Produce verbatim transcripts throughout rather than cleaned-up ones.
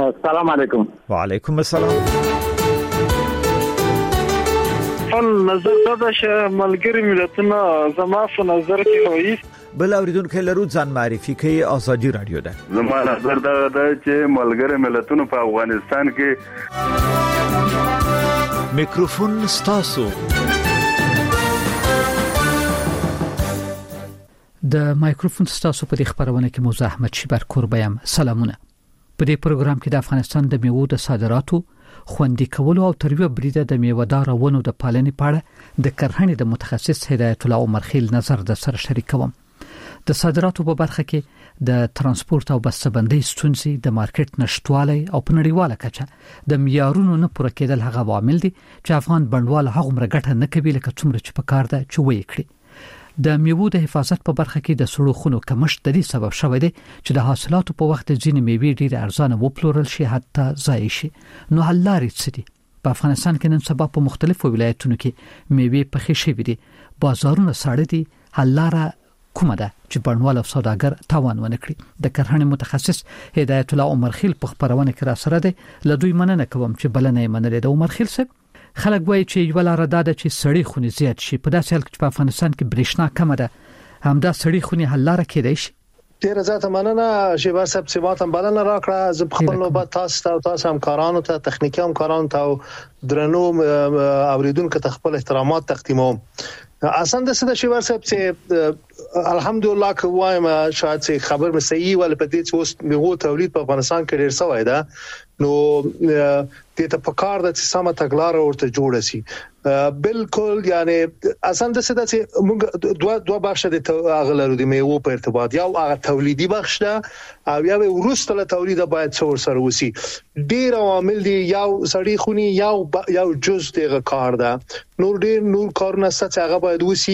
السلام علیکم. وعلیکم السلام. فن نظر دا شه ملګری ملتونه زما په نظر کې وایي بل اوریدونکو لرو ځان معرفي کوي. آزادي رادیو ده. زما نظر دا ده چې ملګری ملتونه په افغانستان کې میکروفون ستاسو. د مایکروفون ستاسو په خبرونه کې موضوع احمد شیبر کوربایم. سلامونه. په دې پروګرام کې د افغانستان د میوو د صادراتو خوندي کولو او ترویج بریده د میوه‌دار ونو د پالنې په اړه د کرهڼې د متخصص هدایت الله عمر خیل نظر د سره شریکوم. د صادراتو په برخه کې د ترانسپورت او بسته‌بندۍ ستونزې، د مارکیټ نشټوالی او په نړیواله کچه د معیارونو نه پوره کېدل هغه عوامل دي چې افغان بڼوال هغه مرګټه نه کوي لکه څومره چې په کار ده چې وایي کړی. د میوو د حفاظت په برخه کې د سړو خونو کمښت د دې سبب شوی دی چې د حاصلاتو په وخت ځینې میوې ډېر ارزانه وپلورل شي حتی ضایع شي. نو حل لارې څه دي؟ په افغانستان کې نن سبا په مختلفو ولایتونو کې میوې پخې شوې دي، بازارونه ساړه دي. حل لاره کومه ده چې بڼوال او سوداګر تاوان ونه کړي؟ د کرهڼې متخصص هدایت الله عمر خیل په خبرونه کې را سره دی. له دوی مننه کوم چې بلنه یې منلې ده. عمر خیل صاحب، خلک وایي چې یو لار ده چې سړی خونی زیات شي. په داسې حال کې په افغانستان کې برېښنا کمه ده، همدا سړی خونی حل لاره کېدای شي. ډیر زیات مننه شیبر صاحب چې ماته بلنه راکړه. زه په خپل نوبت تاسو ته او تاسو همکارانو ته، تخنیکی همکارانو ته او درنو اوریدونکو ته خپل احترامات تقدیموم. اصلا د سده شیبر صاحب چې الحمدلله کوم شاید چې خبر مې صحیح ول په دې چې اوس میوه تولید په افغانستان کې ډیر سوی ده. نو دې ته په کار د سمه تګلارې ورته جوړه شي. بالکل یعنی اصلا د سده چې موږ دوه دوه بخش د اغلرو د میوه په ارتباط، یو هغه تولیدي بخش ده او یو وروسته له تولید باید څور سره وسی. ډیر عوامل دي، یو سړی خونی یو یو جز دغه کار ده. نور ډیر نور کارونه ست هغه باید وسی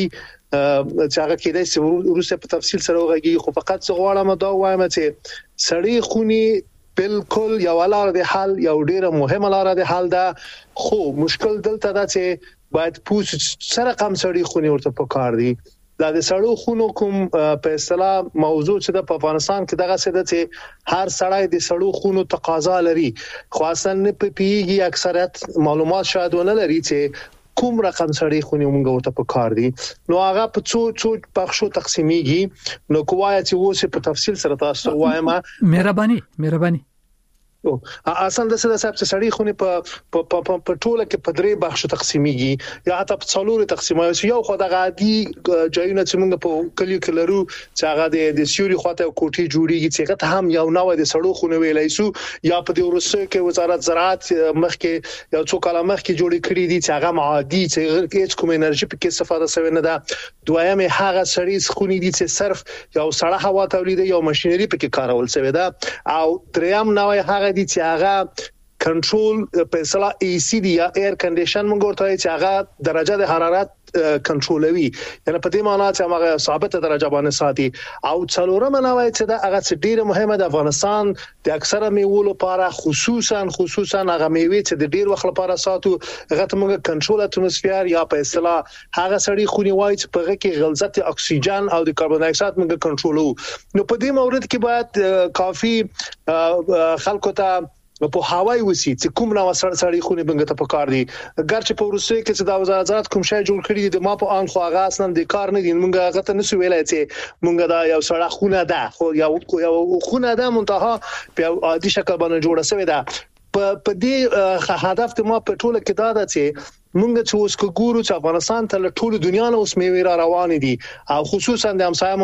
چې هغه کېدای شي وروسته په تفصیل سره وغږی. خو فقط څه غواړم دا وایم چې سړی خونی بالکل یو لار د حل، یو ډیره مهمه لار د حل ده. خو مشکل دلته دا چې باید پوس سره کم سړی خونی ورته پکار دي. دا د سړو خونو کوم په اصطلاح موضوع چې د افغانستان کې دغه څه ده چې هر سړی د سړو خونو تقاضا لري، خو اصلا نه پیږي. اکثریت معلومات شاید ونه لري چې کوم رقم سړی خونی مونږ ورته پکار دي. نو هغه په څو څو بخشو تقسیمیږي. نو کومه چې وسه په تفصیل سره تاسو وایم. مهرباني مهرباني اصلا د سده صاحب چې سړی خونی په په په ټوله کې په درې بخشو تقسیمیږي یا حتی په څلور تقسیمایي. یو خو د غادي ځایونه چې موږ په کلیو کې لرو چې هغه د سیوري خواته کوټي جوړیږي چې هغه هم یو نوې د سړو خونی ویلای شو، یا په دې ورسره کې وزارت زراعت مخکې یو څو کاله مخکې جوړې کړې دي چې هغه معادي چې هیڅ کوم انرژي په کې استفاده شوی نه ده. دویمه هغه سړی خونی دي چې صرف یو سړه هوا تولید یو ماشينري په کې کارول شوی ده. او دریم نوې هغه دي چې هغه کنټرول په اصطلاح ای سی دی یا ایر کنډیشن موږ ورته چې هغه درجه د حرارت کنټرولوي، یعنی په دې معنی چې هغه ثابته درجه باندې ساتي. او څلورم نوای چې دا هغه ډیره مهمه د افغانستان د اکثره میوو لپاره، خصوصا خصوصا هغه میوې چې د ډیر وخت لپاره ساتو، هغه ته موږ کنټرول اتموسفیر یا په اصطلاح هغه سړی خونی وای چې په هغه کې غلظت اکسیجن او د کاربن ډای اکساید موږ کنټرولو. نو په دې مورد کې باید کافي خلکو ته په هواي وسی چې کوم نو سړی خونی بنګ ته پکار دي. ګرچې په روسي کې چې د وزارت کوم شای جوړ کړی دي، ما په ان خو هغه اصلا د کار نه دي. مونږ هغه ته نسو ویلای چې مونږ دا یو سړی خونه ده، خو یو یو خونه ده منتها په عادي شکل باندې جوړه شوی ده. په دې هدف ته ما په ټوله کې دا ده چې مونږ چې اوس ګورو چې افغانستان ته له ټوله دنیا نه اوس میوې را روان دي، او خصوصا د همسایه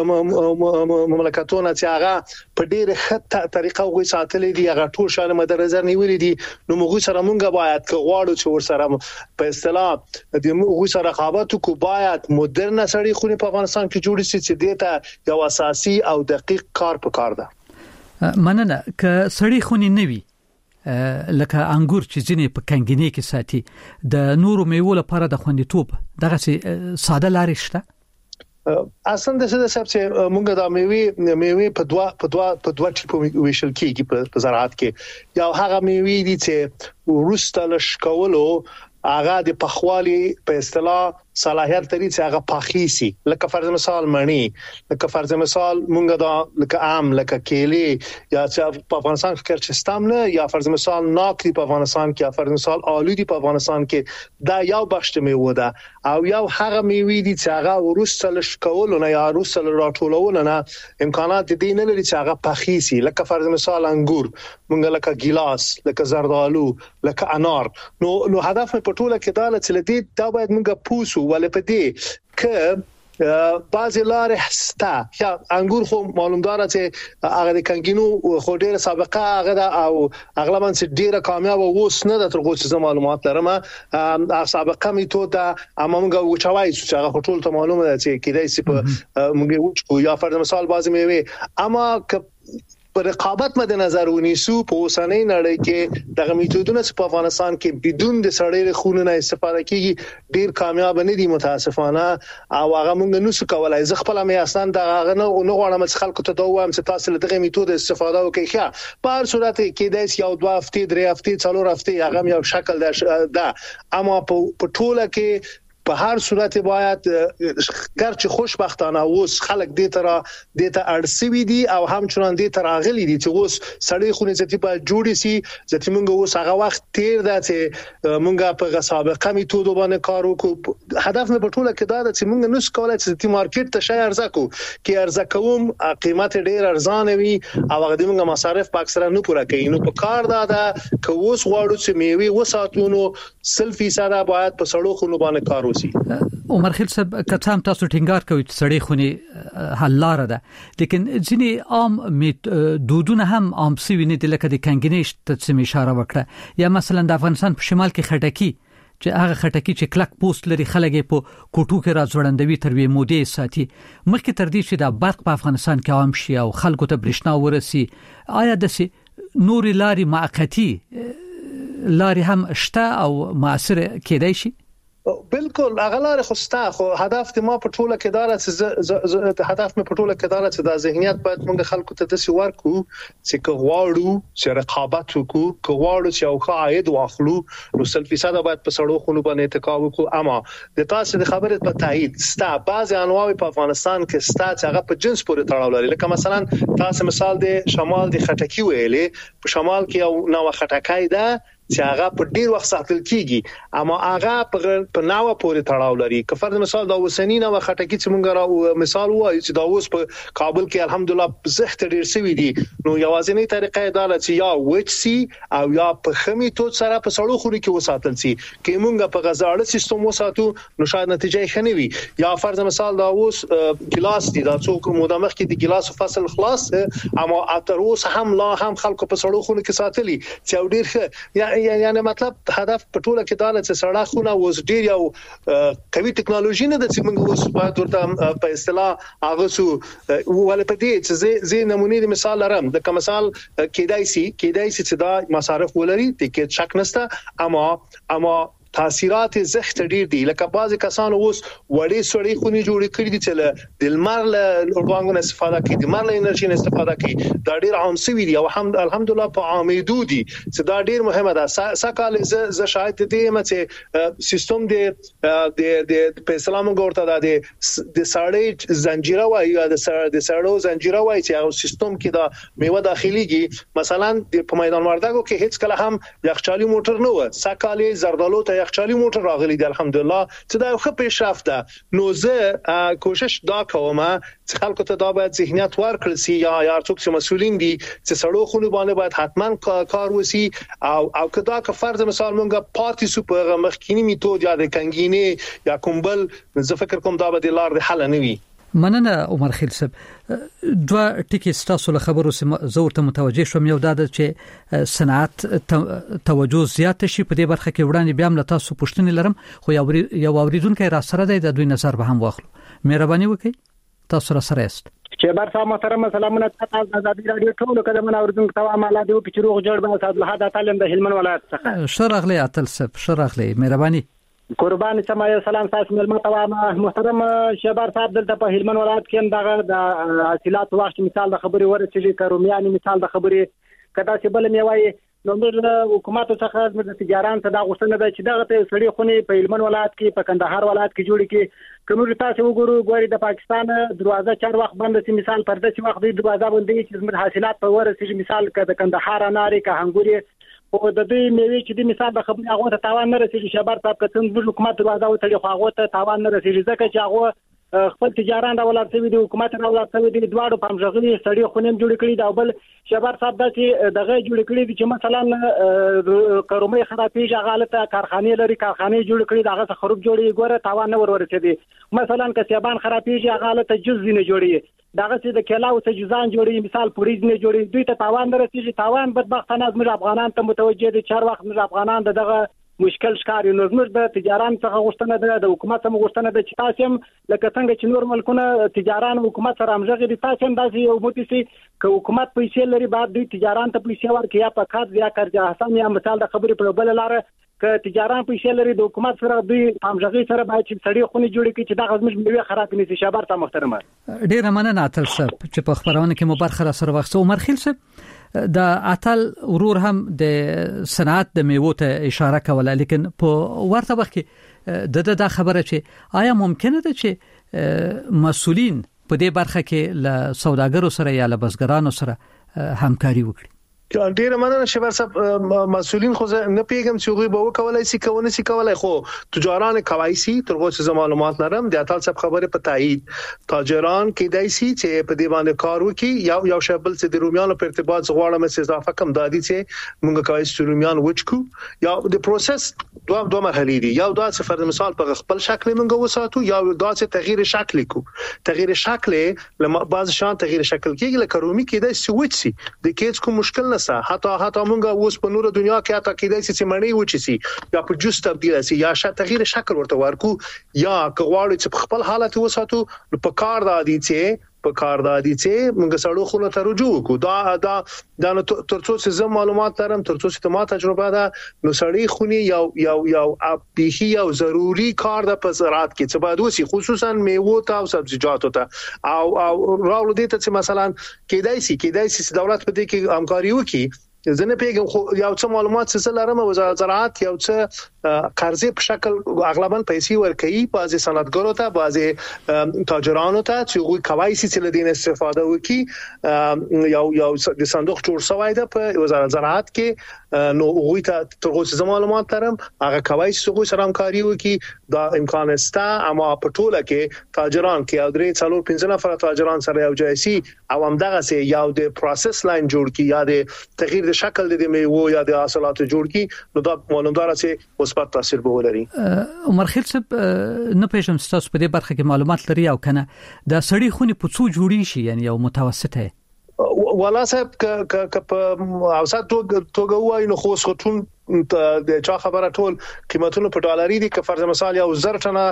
مملکتونو چې هغه په ډېر ښه طریقه وګړي ساتلې دي، هغه ټول شان مد نظر نیولې دي. نو موږ سره مونږ باید غواړو چې ورسره په اصطلاح د موږ سره رقابت وکړو. باید مدرن سړی خونی په افغانستان کې جوړ شي چې دته یو اساسي او دقیق کار پکار ده. مننه. ک سړی خونی نوي لکه انګور چې ځینې په کنګینې کې ساتي، د نورو میوو لپاره د خوندیتوب دغه ساده لارې شته؟ اصلا د څه د سبب چې موږ د میوې میوې په دوا په دوا په دوا ټیپو ویشل کېږي په زراعت کې. یو هغه میوې دي چې ورسته لشکولو هغه د پخوالي په اصطلاح صلاحیت لري چې هغه پاخیسي لکه فرض مثال مڼی لکه فرض مثال مونږ دا لکه عام لکه کیلې یا چې په افغانستان کې چستم نه یا فرض مثال ناک دی په افغانستان کې یا فرض مثال آلو دی په افغانستان کې دا یو بخښ میوه ده او یو هغه میوه دي چې هغه ورسته لشکول نه یا ورسته راټولول نه امکانات دي نه لري چې هغه پاخیسي لکه فرض مثال انګور مونږ لکه ګیلاس لکه زردالو لکه انار نو نو هدف په ټوله کې دا چې دې دا باید مونږ پوسو ولې په دې ک بعضی لارې هستا یا انګور خو معلومدار چې هغه د کنګینو خو ډیره سابقه هغه دا او اغلبا چې ډیره کامیاب اوس نه د ترغو چې معلومات لرم سابقه میتود اما موږ وچوي چې هغه ټول ته معلومه ده چې کیدای شي په موږ وچو یا فرض مثال بعضی میوه اما پر رقابت مد نظر ونیسو په اوسنۍ نړۍ کې دغه میتودونه چې په افغانستان کې بدون د سړی خونونه نه استفاده کیږي ډیر کامیاب نه دي متاسفانه او هغه موږ نو څه کولای ز خپل مې اصلا دغه نه نه غواړم چې خلکو ته دا وایم چې تاسو له دغه میتود استفاده وکړئ ښه په هر صورت کې دایس یو دوه هفته درې هفته څلور هفته هغه یو شکل ده اما په ټوله کې په هر صورت باید ګرچه خوشبختانه اوس خلک دې تر دې ته اړسوي دي او همچنان دې تر اغلی دي چې اوس سړی خونې ځتی په جوړی سي ځتی موږ اوس هغه وخت تیر ده چې موږ په سابقه میتودو باندې کار وکړو هدف مې په ټوله کې دا ده چې موږ نس کولای چې تی مارکیټ ته شي ارزه کو کې ارزه کوم قیمت ډیر ارزانه وي او هغه د موږ مصارف په اکثره نه پوره کوي نو په کار دا ده چې اوس غواړو چې میوي وساتونو سل فیصد باید په سړو خونو باندې کار عمر خیل صاحب کتام تاسو ټینګار کوي چې سړی خوني حل لار ده لیکن ځینی عام دودونه هم عام سوي نه دي لکه د کنګنیش ته څه اشاره وکړه یا مثلا د افغانستان په شمال کې خټکی چې هغه خټکی چې کلک پوست لري خلک په کوټو کې راځوړندوي تر وی مودې ساتي مخکې تر دې چې د برق په افغانستان کې عام شي او خلکو ته برېښنا ورسي آیا د نوري لاري معقتی لاري هم شته او مؤثر کېدای شي بالکل اغلار خوستا خو هدف د ما په ټوله کې دار چې هدف مې په ټوله کې دار چې د ذهنیت باید موږ خلکو ته د سی ورکو چې کوواړو چې رقابت وکړو کوواړو چې او قاعد واخلو نو سل فیصد باید په سړو خونو باندې اتکا وکړو اما د تاسو د خبرې په تایید ستا بعض انواع په افغانستان کې ستا چې هغه په جنس پورې تړاو لري لکه مثلا تاسو مثال د شمال د خټکی ویلې په شمال کې یو نوې خټکای ده چې هغه په ډیر وخت ساتل کیږي اما هغه په ناوه پورې تړاو لري که فرض مثال دا وسنی نوې خټکی چې مونږ را مثال وایي چې دا اوس په کابل کې الحمدلله زخت ډیر سوي دي نو یوازینی طریقه دا چې یا وچسي او یا په خمي توت سره په سړو خوري کې وساتل سي کې مونږ په غزاړه سیستم وساتو نو شاید نتیجه ښه نه وي یا فرض مثال دا اوس ګلاس دي دا څوک مدامخ کې د ګلاس فصل خلاص اما اتر اوس هم لا هم خلکو په سړو خوري کې ساتلي چې ډیر ښه یعنی مطلب هدف په ټوله کې دا چې سړه خونه اوس ډیر یو قوي ټکنالوژي نه د چې موږ اوس باید ورته په اصطلاح هغه سو ولې په دې چې زه نمونه د مثال لرم د کوم مثال کېدای شي کېدای شي چې دا مصارف ولري ټیکټ شک نشته اما اما تاثیرات زخت ډیر دي لکه بعضی کسان اوس وړي سړی خوني جوړ کړی دي چې د لمر له اورګانګو استفاده کوي د لمر له انرژي استفاده کوي دا ډیر عام سوي دي او الحمدلله په عامېدو دي چې دا ډیر مهمه ده سکهال ز شاید دې مته سیستم د د په اسلام ګورته د د سړی زنجیره وایي د د سړو زنجیره وایي چې او سیستم کې دا میوه داخليږي مثلا په میدان وردګو کې هیڅ کله هم یخچالي موټر نه و سکهال زردالو ته یخچالي موټر راغلي دی الحمدلله چې دا ښه پیشرفت ده نو زه کوشش دا کوم چې خلکو ته دا باید ذهنیت ورکړل سي یا یا څوک چې مسؤلین دي چې سړو خونو باندې باید حتمان کار وسی او او کدا که فرض مثال مونږه پاتې سو په مخکینی میتود یا د کنګینه یا کومبل زه فکر کوم دا به لار د حل نه وي مننه عمر خیل صاحب دوه ټکی ستاسو له خبرو سم زورته متوجه شوم یو دا چې صنعت توجه زیات شي په دې برخه کې وړاندې بیا هم تاسو پوښتنې لرم خو یو یو اوریدونکو را سره دی د دوی نظر به هم واخلو مهرباني وکړئ تاسو را سره است چې برسا محترم سلامونه تاسو د ازادي رادیو ټول کده من اوریدونکو ته عمله دی په چروغ جوړ به اسد الله د تعلیم د هلمند ولایت څخه شرغلی اتل صاحب شرغلی مهرباني قربان سمای سلام تاسو ملما ته محترم شهبار صاحب دلته په هلمند ولایت کې دغه د حاصلات واښت مثال د خبري ورسېږي کرومیانی مثال د خبري کدا چې بل میوای نو موږ حکومت څخه د تجاران ته دا غوښتنه ده چې دغه سړي خوني په هلمند ولایت کې په کندهار ولایت کې جوړ کړي. کوم تاسو وګورو ګوري د پاکستان دروازه چار وخت بند سي، مثال پرده چې وخت د دروازه باندې چې زموږ حاصلات په ورسېږي، مثال د کندهار اناري که هنګوري او د دې میوې چې د مثال د خبرې هغه ته تاوان نه رسېږي. شبر صاحب کتن د حکومت دروازه وتړي خو هغه ته تاوان نه رسېږي ځکه چې هغه خپل تجاران دا ولر سوي د حکومت نه ولر سوي د دواړو پامژغلي سړي خونیم جوړ کړي دا. بل شبر صاحب دا چې دغه جوړ کړي چې مثلا کرومې خرابېږي غالطه کارخانه لري، کارخانه جوړ کړي دغه خراب جوړي ګوره تاوان نه ورورسېدي. مثلا کسبان خرابېږي غالطه جزء نه جوړي دغه چې د کلاو ته جزان جوړي، مثال پوریز نه جوړي، دوی ته تاوان نه رسېږي. تاوان بدبختانه زموږ افغانان ته متوجه دي. چار وخت موږ افغانان دغه مشکل ښکاري. نو زموږ د تجاران څخه غوښتنه ده، د حکومت څخه غوښتنه ده چې تاسو هم لکه څنګه چې نور ملکونه تجاران حکومت سره همغږي دي، تاسو هم داسې یو موټی چې حکومت پیسې لري بعد دوی تجاران ته پیسې ورکړي یا په کار یا کارجه حسن یا مثال د خبرې په بل لاره ک تجاران پیسې لري د حکومت سره دوی همغږي سره باید چې سړي خوني جوړي کړي چې دا غزمش میوه خراب نه شي. شابر ته محترمه ډیر مننه اتل صاحب چې په خبرونه کې مو برخه سره وخت. عمر خیل صاحب د اتل ورور هم د صنعت د میوو ته اشاره کوله، لیکن په ورته وخت کې د د خبره چې آیا ممکنه ده چې مسؤلین په دې برخه کې له سوداګرو سره یا له بزګرانو سره همکاري وکړي؟ ډیر مننه شبر صاحب. مسؤلین خو نه پیګم چې غوي به وکولای شي کوونه شي کولای، خو تجاران کوي سي ترغه څه معلومات لرم د اتل صاحب خبره په تایید. تاجران کې دای سي چې په دې باندې کار وکړي یو یو شبل چې د رومیانو په ارتباط غواړم چې اضافه کم دادي چې موږ کوي چې رومیان وچکو یا د پروسس دوه دوه مرحلې دي. یو دا چې فرض مثال په خپل شکل موږ وساتو، یا دا چې تغییر شکل کو تغییر شکل لما بعض شان تغییر شکل کېږي لکه رومي کې د سويچ سي د کېڅ کو مشکل نه حتی حتی مونږه اوس په نور دنیا کې حتی کېدای شي چې مړی وچی سي یا په جوس تبدیل شي یا شته تغییر شکل ورته ورکو یا کغواړي چې په خپل حالت وساتو نو په کار دادي چې په کار دادي چې موږ سړو خو ته رجوع کو دا دا د ترڅو چې زم معلومات ترم ترڅو چې ما تجربه ده نو سړی خوني یو یو یو اپیخي یو ضروری کار د پزرات کې چې باید وسی خصوصا میوه ته او سبزیجاتو ته او او راول دي ته چې مثلا کېدای شي کېدای شي دولت په دې کې همکاري وکړي. زنه پیګم خو یو څه معلومات څه لرم وزارت زراعت یو څه قرضې په شکل اغلبا پیسې ورکوي بعضي صنعتګرو ته بعضي تاجرانو ته چې غوي کوي چې لدین استفاده وکړي. یو یو د صندوق جوړ شوی ده په وزارت زراعت کې نو غوي ته ترغه څه معلومات لرم هغه کوي چې غوي سره همکاري وکړي دا امکان سته. اما په ټوله کې تاجران کې او درې څلور پنځه نفر تاجران سره یو ځای سي او همدغه سي یو د پروسس لاین جوړ کی یا د تغییر شکل د میوه یا د حاصلاتو جوړ کی نو دا معلومدار چې مثبت تاثیر به ولري. عمر خیل صاحب نه پېژم تاسو په دې برخه کې معلومات لري او کنه د سړی خوني په څو جوړی شي یعنی یو متوسطه ولا صاحب ک ک په اوسط توګه وای نو خو څوتون د چا خبره ټول قیمتونه په ډالري دي که فرض مثال یو زر ټنه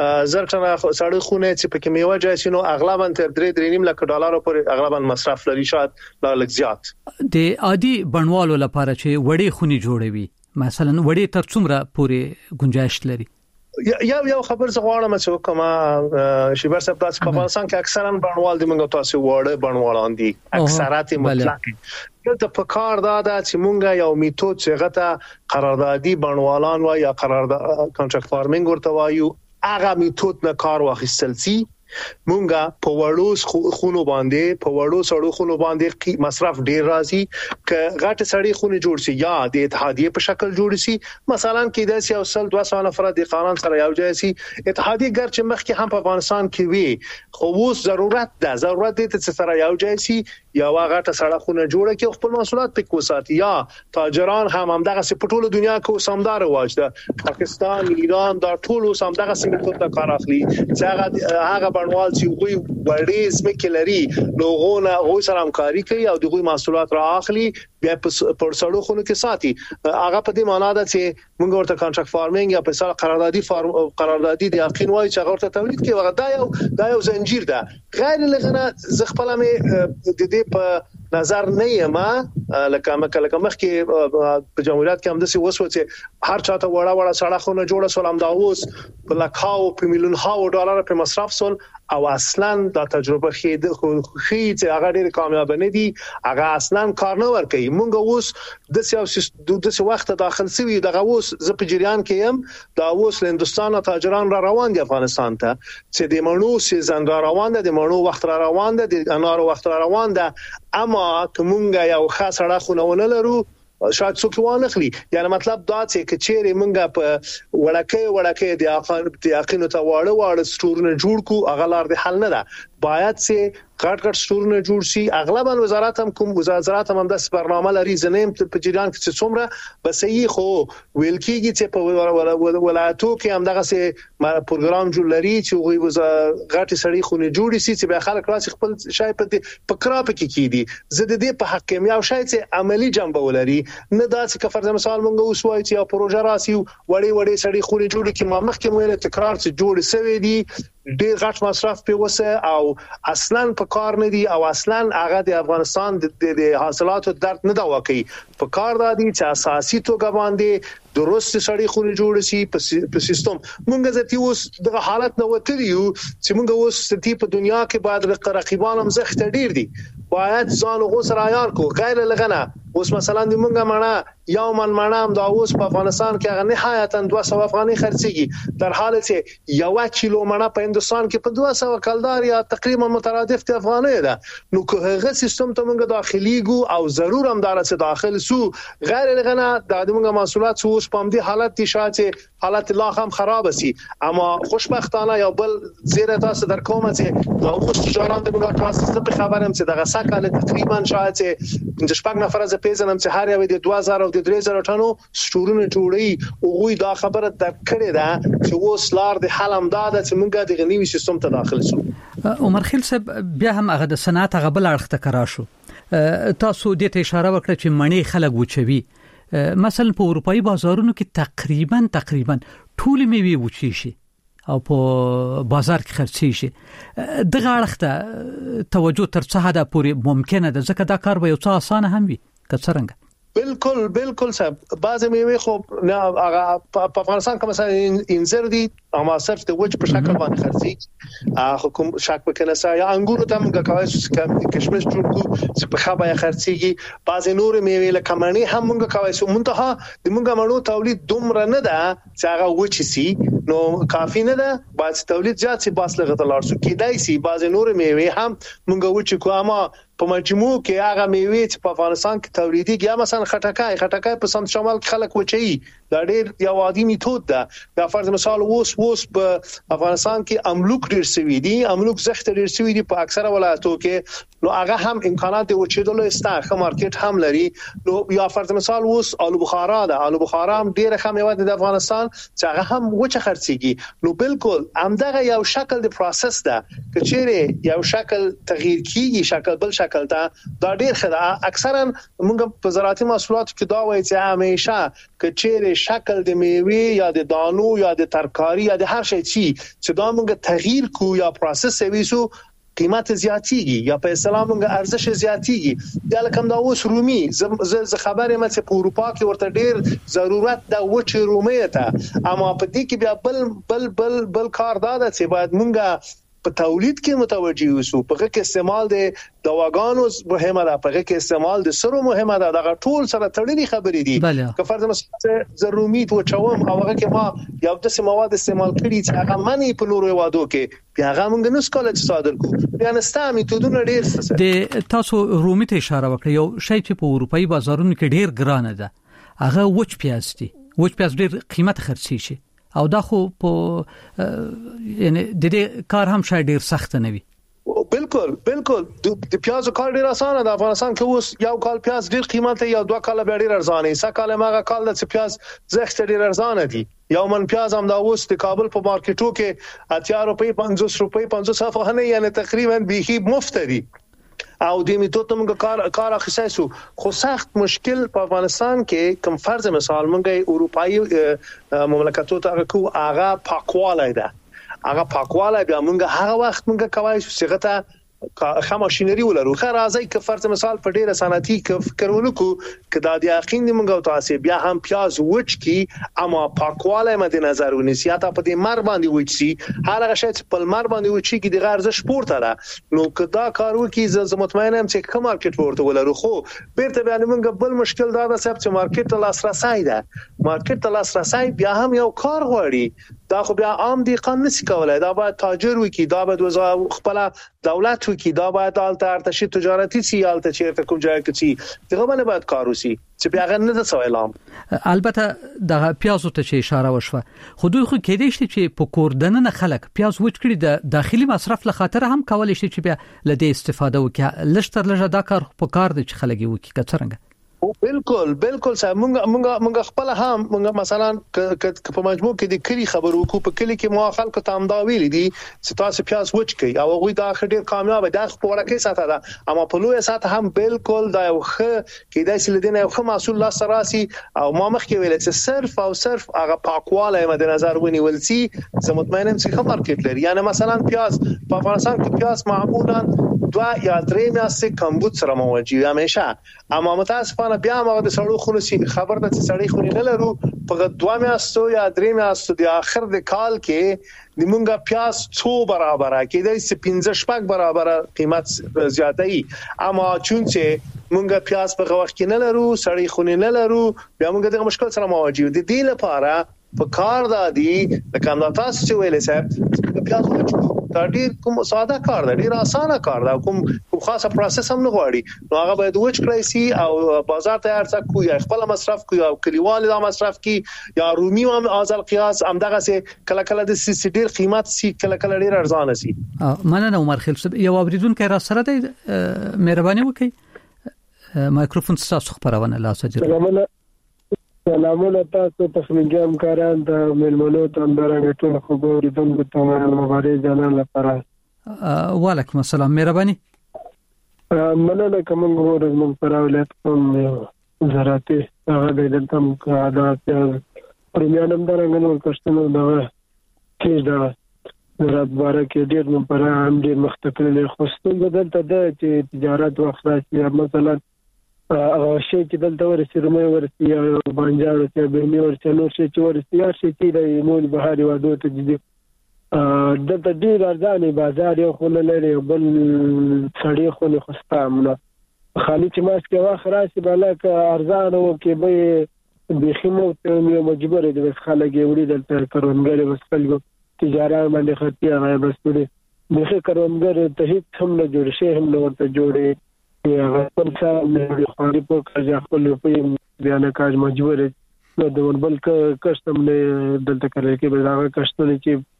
زر ټنه سړی خونه چې په کمیوه جاسینو اغلبا تر درې درې نیم لک ډالر پر اغلبا مصرف لري شاید لا لږ زیات. د عادي بڼوالو لپاره چې وړي خوني جوړوي مثلا وړي تر څومره پورې گنجائش لري؟ یو یو خبر زه غواړم چې کومه شیبر صاحب تاسو په افغانستان کې اکثرا بڼوال دي موږ تاسو وړه بڼوالان دي اکثرات مطلق دلته په کار دا چې مونږه یو میتود چې غته قراردادي بڼوالان و یا قرارداد کانټراکټ فارمینګ ورته وایو هغه میتود نه کار واخیستل سي مونږه په وړو خونو باندې په وړو سړو خونو باندې مصرف ډیر راځي ک غټ سړی خونه جوړ شي یا د اتحادیه په شکل جوړ شي مثلا کې د سیاست سل دوه سو نفر د قانون سره یو ځای شي اتحادیه ګر چې مخکې هم په افغانستان کې وي خو اوس ضرورت ده ضرورت دي چې سره یو ځای شي یا واغه سړه خونه جوړه کې خپل محصولات پک وساتي یا تاجران هم همدغه په ټوله دنیا کې سمدار واجده پاکستان ایران دا ټول سمدغه څنګه ته کار اخلي چې هغه هغه بڼوال چې وي وړې سمکه لري لوغونه غوي سره همکاري کوي او دغه محصولات را اخلي بیا پر سړو خونو کې ساتي هغه په دې معنی ده چې موږ ورته کانټراکټ فارمینګ یا په سال قراردادي فارم قراردادي د یقین وایي چې هغه ورته تولید کوي هغه دا یو دا یو زنجیر ده غیر لغنه ز خپل مې د دې په نظر نه یم لکه لکه مخکې په جمهوریت کې هم د سی وسو چې هر چاته وړا وړا سړاخونه جوړه سولم دا اوس په لکاو په میلیون هاو ډالر په مصرف سول او اصلا دا تجربه خې د خې چې هغه ډېر کامیاب نه دي هغه اصلا کار نه ور کوي مونږ اوس د سیاسي د څه وخت داخل سوي دغه اوس ز په جریان کې يم دا اوس له هندستان تاجران را روان دي افغانستان ته چې د مڼو سیزن را روان دي د مڼو وخت را روان دي د انارو وخت را روان دي اما کومګه یو خاصه راخونه ولرو شاید څوک وانه خلی یعنی مطلب دا چې کچېره مونږه په وړکې وړکې د اخر د یقینو ته واړه واړه سټورونه جوړ کو اغلار د حل نه ده باید چې کټ کټ سټورونه جوړ شي اغلبا وزارت هم کوم وزارت هم د برنامه لري زنیم په جریان کې چې څومره بس یې خو ویل کېږي چې په ولایتو کې هم دغه سه پروګرام جوړ لري چې غوي غټي سړی خونه جوړي سي چې به خلک راسي خپل شای په پکراپ کې کیدي زه د دې په حق کې یو شای چې عملی جنبه ولري نه دا چې کفر مثال مونږ وسوي چې یو پروژه راسي وړي وړي سړی خونه جوړي کې ما مخکې مې تکرار چې جوړ سوي دي ډېر غټ مصرف په وسه او اصلا په کار نه دي او اصلا هغه د افغانستان د حاصلاتو درد نه دا واقعي په کار دا دي چې اساسي توګه باندې درست سړی خوري جوړ شي په سیستم مونږ ځتي اوس د حالت نو وتریو چې مونږ اوس ستې په دنیا کې بعد رقیبان هم زخت ډیر دي باید ځان غوسه عیار کو غیر لغنه اوس مثلا د مونږه مانا یو من مانا هم دا اوس په افغانستان کې هغه نهایتا دوه سوه افغاني خرڅيږي در حال چې یو کیلو مانا په هندستان کې په دوه سوه کلدار یا تقریبا مترادف د افغاني ده نو که هغه سیستم ته مونږ داخلي ګو او ضرور هم دار څخه داخل سو غیر لغنه د مونږه محصولات سو اوس په دې حالت دي شاته حالت لا هم خراب سي اما خوشبختانه یا بل زیره تاسو در کومه چې دا اوس تجارت د مونږه تاسو په خبرم چې دغه سکه تقریبا شاید د شپږ نفر از پیژنم چې هر یو د دوه زره او د درې زره ټنو سټورونه جوړي او غوي دا خبره د کړې ده چې اوس لار د حلم داده چې مونږه د غنیوي سیستم ته داخل شو عمر خیل صاحب بیا هم هغه د صنعت هغه بل اړخ ته کرا شو تاسو دې ته اشاره وکړه چې مڼې خلک وچوي مثلا په اروپאי بازارونو کې تقریبا تقریبا ټول میوه وچی شي او په بازار کې خرڅي شي دغه اړخ ته توجه تر څه حد پورې ممکنه ده ځکه دا کار به یو څه اسانه هم وي که څنګه بالکل بالکل صاحب بعض میوه خو هغه په افغانستان کې مثلا انځر دي اما صرف د وچ په شکل باندې خرڅي حکومت شک وکنه یا انګور ته موږ کوي چې کشمش جوړ کو چې په خبره خرڅيږي بعض نور میوه لکه مڼې هم موږ کوي چې منتها د موږ مڼو تولید دومره نه ده چې هغه وچ سي نو کافی نه ده بعض تولید زیات سي باس لغته لار سو کېدای سي بعض نور میوه هم موږ وچ کو اما په مجموع کې هغه میوه چې په افغانستان کې تولیدي یا مثلا خټکای خټکای په سمت شمال کې خلک وچي دا ډېر یو عادي میتود ده دا فرض مثال اوس اوس په افغانستان کې املوک ډېر سوي دي املوک زخت ډېر سوي دي په اکثره ولایتو کې نو هغه هم امکانات د وچېدلو استاخه مارکیټ هم لري نو یا فرض مثال اوس آلو بخارا ده آلو بخارا هم ډېر خام یو د افغانستان چې هغه هم وچه خرڅيږي نو بالکل همدغه یو شکل د پروسس ده چې چیرې یو شکل تغییر کیږي شکل بل شکل ده دا ډېر خدای اکثرا موږ په زراعتي محصولاتو کې دا وایي چې همیشه چې چیرې شکل د میوه یا د دانو یا د ترکاری یا د هر شي چې دا موږ تغییر کو یا پروسس ویسو قیمت زیاتیږي یا په اسلام موږ ارزش زیاتیږي دا لکه دا اوس رومي ز خبره مې چې په اروپا کې ورته ډېر ضرورت د وچ رومي ته اما په دې کې بیا بل بل بل بل کار دا ده چې باید موږ په تولید کې متوجي اوسو په کې استعمال د دواګانو مهمه ده په کې استعمال د سرو مهمه ده دا ټول سره تړلي خبرې دي که فرض مثلا ضروري تو چوم او هغه کې ما یو د مواد استعمال کړی چې هغه منی په نورو وادو کې بیا هغه موږ نو سکول صادر کو بیا نستا میتودونه ډېر د تاسو رومي ته اشاره وکړه یو شی چې په اروپאי بازارونو کې ډېر ګران ده هغه وچ پیاز دي وچ پیاز ډېر قیمت خرڅي شي او دا خو په یعنی د دې کار هم شاید ډیر سخت نه وي بالکل بالکل د پیاز کار ډیر اسانه ده افغانستان کې اوس یو کال پیاز ډیر قیمت یا دوه کال به ډیر ارزانه سه کال ماغه کال د پیاز زخت ډیر ارزانه دي یو من پیاز هم دا اوس د کابل په مارکیټو کې اتیا روپۍ پنځوس روپۍ پنځوس افغانۍ یعنی تقریبا بيخي مفت دي او د میتود موږ کار کار اخیسو خو سخت مشکل په افغانستان کې کم فرض مثال موږ اروپאי مملکتو ته کو هغه پاکواله ده هغه پاکواله بیا موږ هغه وخت موږ کوي چې هغه ته خام ماشينري ولرو خیر راځي ک فرض مثال په ډیره صنعتي ک فکر ونکو ک دا د یقین دی موږ او تاسو بیا هم پیاز وچ کی اما پاکواله مد نظر ونیسي تا په دې مر باندې وچی هر هغه شی چې په مر باندې وچی کی د ارزش پورته را نو ک دا کارو کی ز مطمئنم چې کوم مارکیټ ورته ولرو خو بیرته بیا موږ بل مشکل دا ده چې مارکیټ ته لاسرسي ده مارکیټ ته لاسرسي بیا هم یو کار غواړي دا خو بیا عام دی قانون نشي کولای دا باید تاجر وي کی دا باید وزا خپل دولت وي کی دا باید الته ارتشي تجارتي سي الته چیرته کوم ځای کې سي دغه باندې باید کار وسی چې بیا غن نه د سوالام البته د پیازو ته چې اشاره وشوه خو دوی خو کېدې شي چې په کوردنه خلک پیاز وچ کړي د داخلي مصرف لخاطر هم کولای شي چې بیا لدې استفاده وکړي لشتر لږه دا کار په کار دي چې خلک یې وکړي کڅرنګ بالکل بالکل صاحب مونږ مونږ مونږ خپل هم مونږ مثلا په مجموع کې د کلی خبرو کو په کلی کې مو خلکو ته امدا ویل دي چې تاسو پیاز وچ کړئ او غوي دا ډېر کامیاب دي په ورکه ساته ده اما په لوی ساته هم بالکل دا یو خ کې داسې لدینه یو خ محصول لا سراسي او ما مخ کې ویل چې صرف او صرف هغه پاکواله مد نظر ونیول سي زه مطمئنم چې خبر کې لري یعنی مثلا پیاز په افغانستان کې پیاز معمولا دوا یا درې میاشتې کمبود سره موجي همیشه اما متاسفانه بیا موږ د سړو خونو سي خبر ده چې سړی خونی نه لرو په دوا میاشتو یا درې میاشتو د اخر د کال کې د مونږه پیاز څو برابر کېدای سي پنځه شپږ برابر قیمت زیاتای اما چون چې مونږه پیاز په وخت کې نه لرو سړی خونی نه لرو بیا مونږ د مشکل سره مواجه دي د دې لپاره په کار دادي د کاندیدات چې ویلې صاحب پیاز وچو دا ډیر کوم ساده کار دی ډیر اسانه کار دی کوم کوم خاصه پروسس هم نه غواړي نو هغه باید وچ کړی سي او بازار ته ارڅ کو یا خپل مصرف کو یا کلیوال د مصرف کی یا رومي هم ازل قیاس هم دغه سي کله کله د سي ډیر قیمت سي کله کله ډیر ارزانه سي مننه عمر خیل صاحب یو اوریدونکو را سره دی مهرباني وکړئ مایکروفون تاسو خبرونه لاسه سلامونه تاسو ته څنګه همکاران د ملمنو ته درنګ ټول خبرې دغه ته مبارک جنان لپاره وعلیکم السلام مهرباني مننه کوم ورځ مون پر ولایت کوم زراعتي هغه د تم کادا پرمیانم درنګ نو کښتنو دا کیږي دا زراعت بارکه ډیر مون پر هم ډیر مختلف خوستون بدلته د تجارت وخت راځي مثلا هغه شی چې دلته ورسې رومي ورسې یا بانجار ورسې بهمي ورسې نو شی چې ورسې یا شی چې د مول بهاري وادو ته دي دلته ډیر ارزانه بازار یو خل لري بل سړی خو نه خستامنه خالي چې ماس کې واخ راسي بلک ارزانه او کې به بخمو ته مجبور دي بس خلک وړي دلته کارونګر بس خلکو تجارت باندې خرڅي هغه بس دې مخه کارونګر ته هیڅ هم نه جوړ شي هم نه ورته جوړي یا خپل څه خالي په کاج خپل په بیان کاج مجبور نو د بل کسٹم نه دلته کوي کې به دا کسٹونه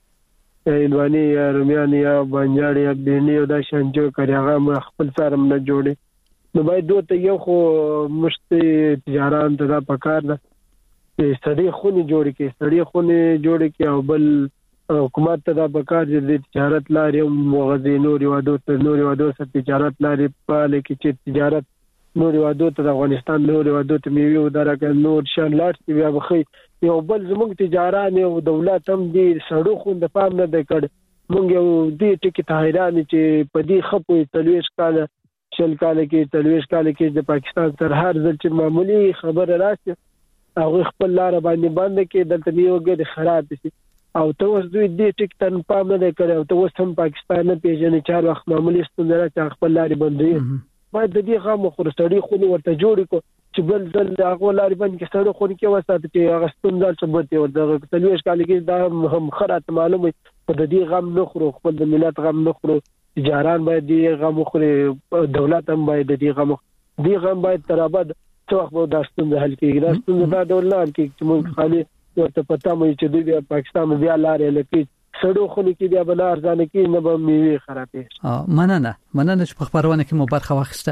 چې ایلوانی یا رومیانی یا بانجاړي یا بینی او دا شانجو کوي هغه خپل سره نه جوړي نو باید دوی ته یو خو مشت تجارت ته دا پکار ده چې سړي خوني جوړي کې سړي خوني جوړي کې او بل حکومت ته دا پکار دي د تجارت لارې موغذي نور وادو ته نور وادو سره تجارت لارې په لکه چې تجارت نور وادو ته د افغانستان نور وادو ته میوه درکه نور شان لاټ بیا بخي یو بل زموږ تجارت او دولت هم دي سړو خو د پام نه د کړ مونږ یو دې ټکی ته حیران چې په دې خپو تلويش کاله شل کاله کې تلويش کاله کې د پاکستان تر هر ځل چې معمولی خبره راشي هغه خپل لار باندې باندې کې دلته یوګه خراب شي او ته اوس دوی دې ټیک تن پام نه کړي او ته اوس هم پاکستان نه پیژنې چې هر وخت معمولی ستونزه چې خپل لارې بندوي باید د دې غو خو سړی خو ورته جوړ کو چې بل ځل هغه لارې بند کې سړی خو کې وسات چې هغه ستونزه ثبوت او د تلويش کال کې دا هم خرات معلومه په دې غم نه خورو خپل د ملت غم نه خورو تجاران باید دې غم خوري دولت هم باید دې غم دې غم باید ترابد څو وخت د ستونزه حل کېږي د ستونزه دا دولت کې چې موږ خالي ورته پتا مې چې دوی پاکستان بیا لارې لکه سړو خونی کې بیا بل ارزانه کې نه به میوه خرابې مننه مننه چې په خبرونه کې مو برخه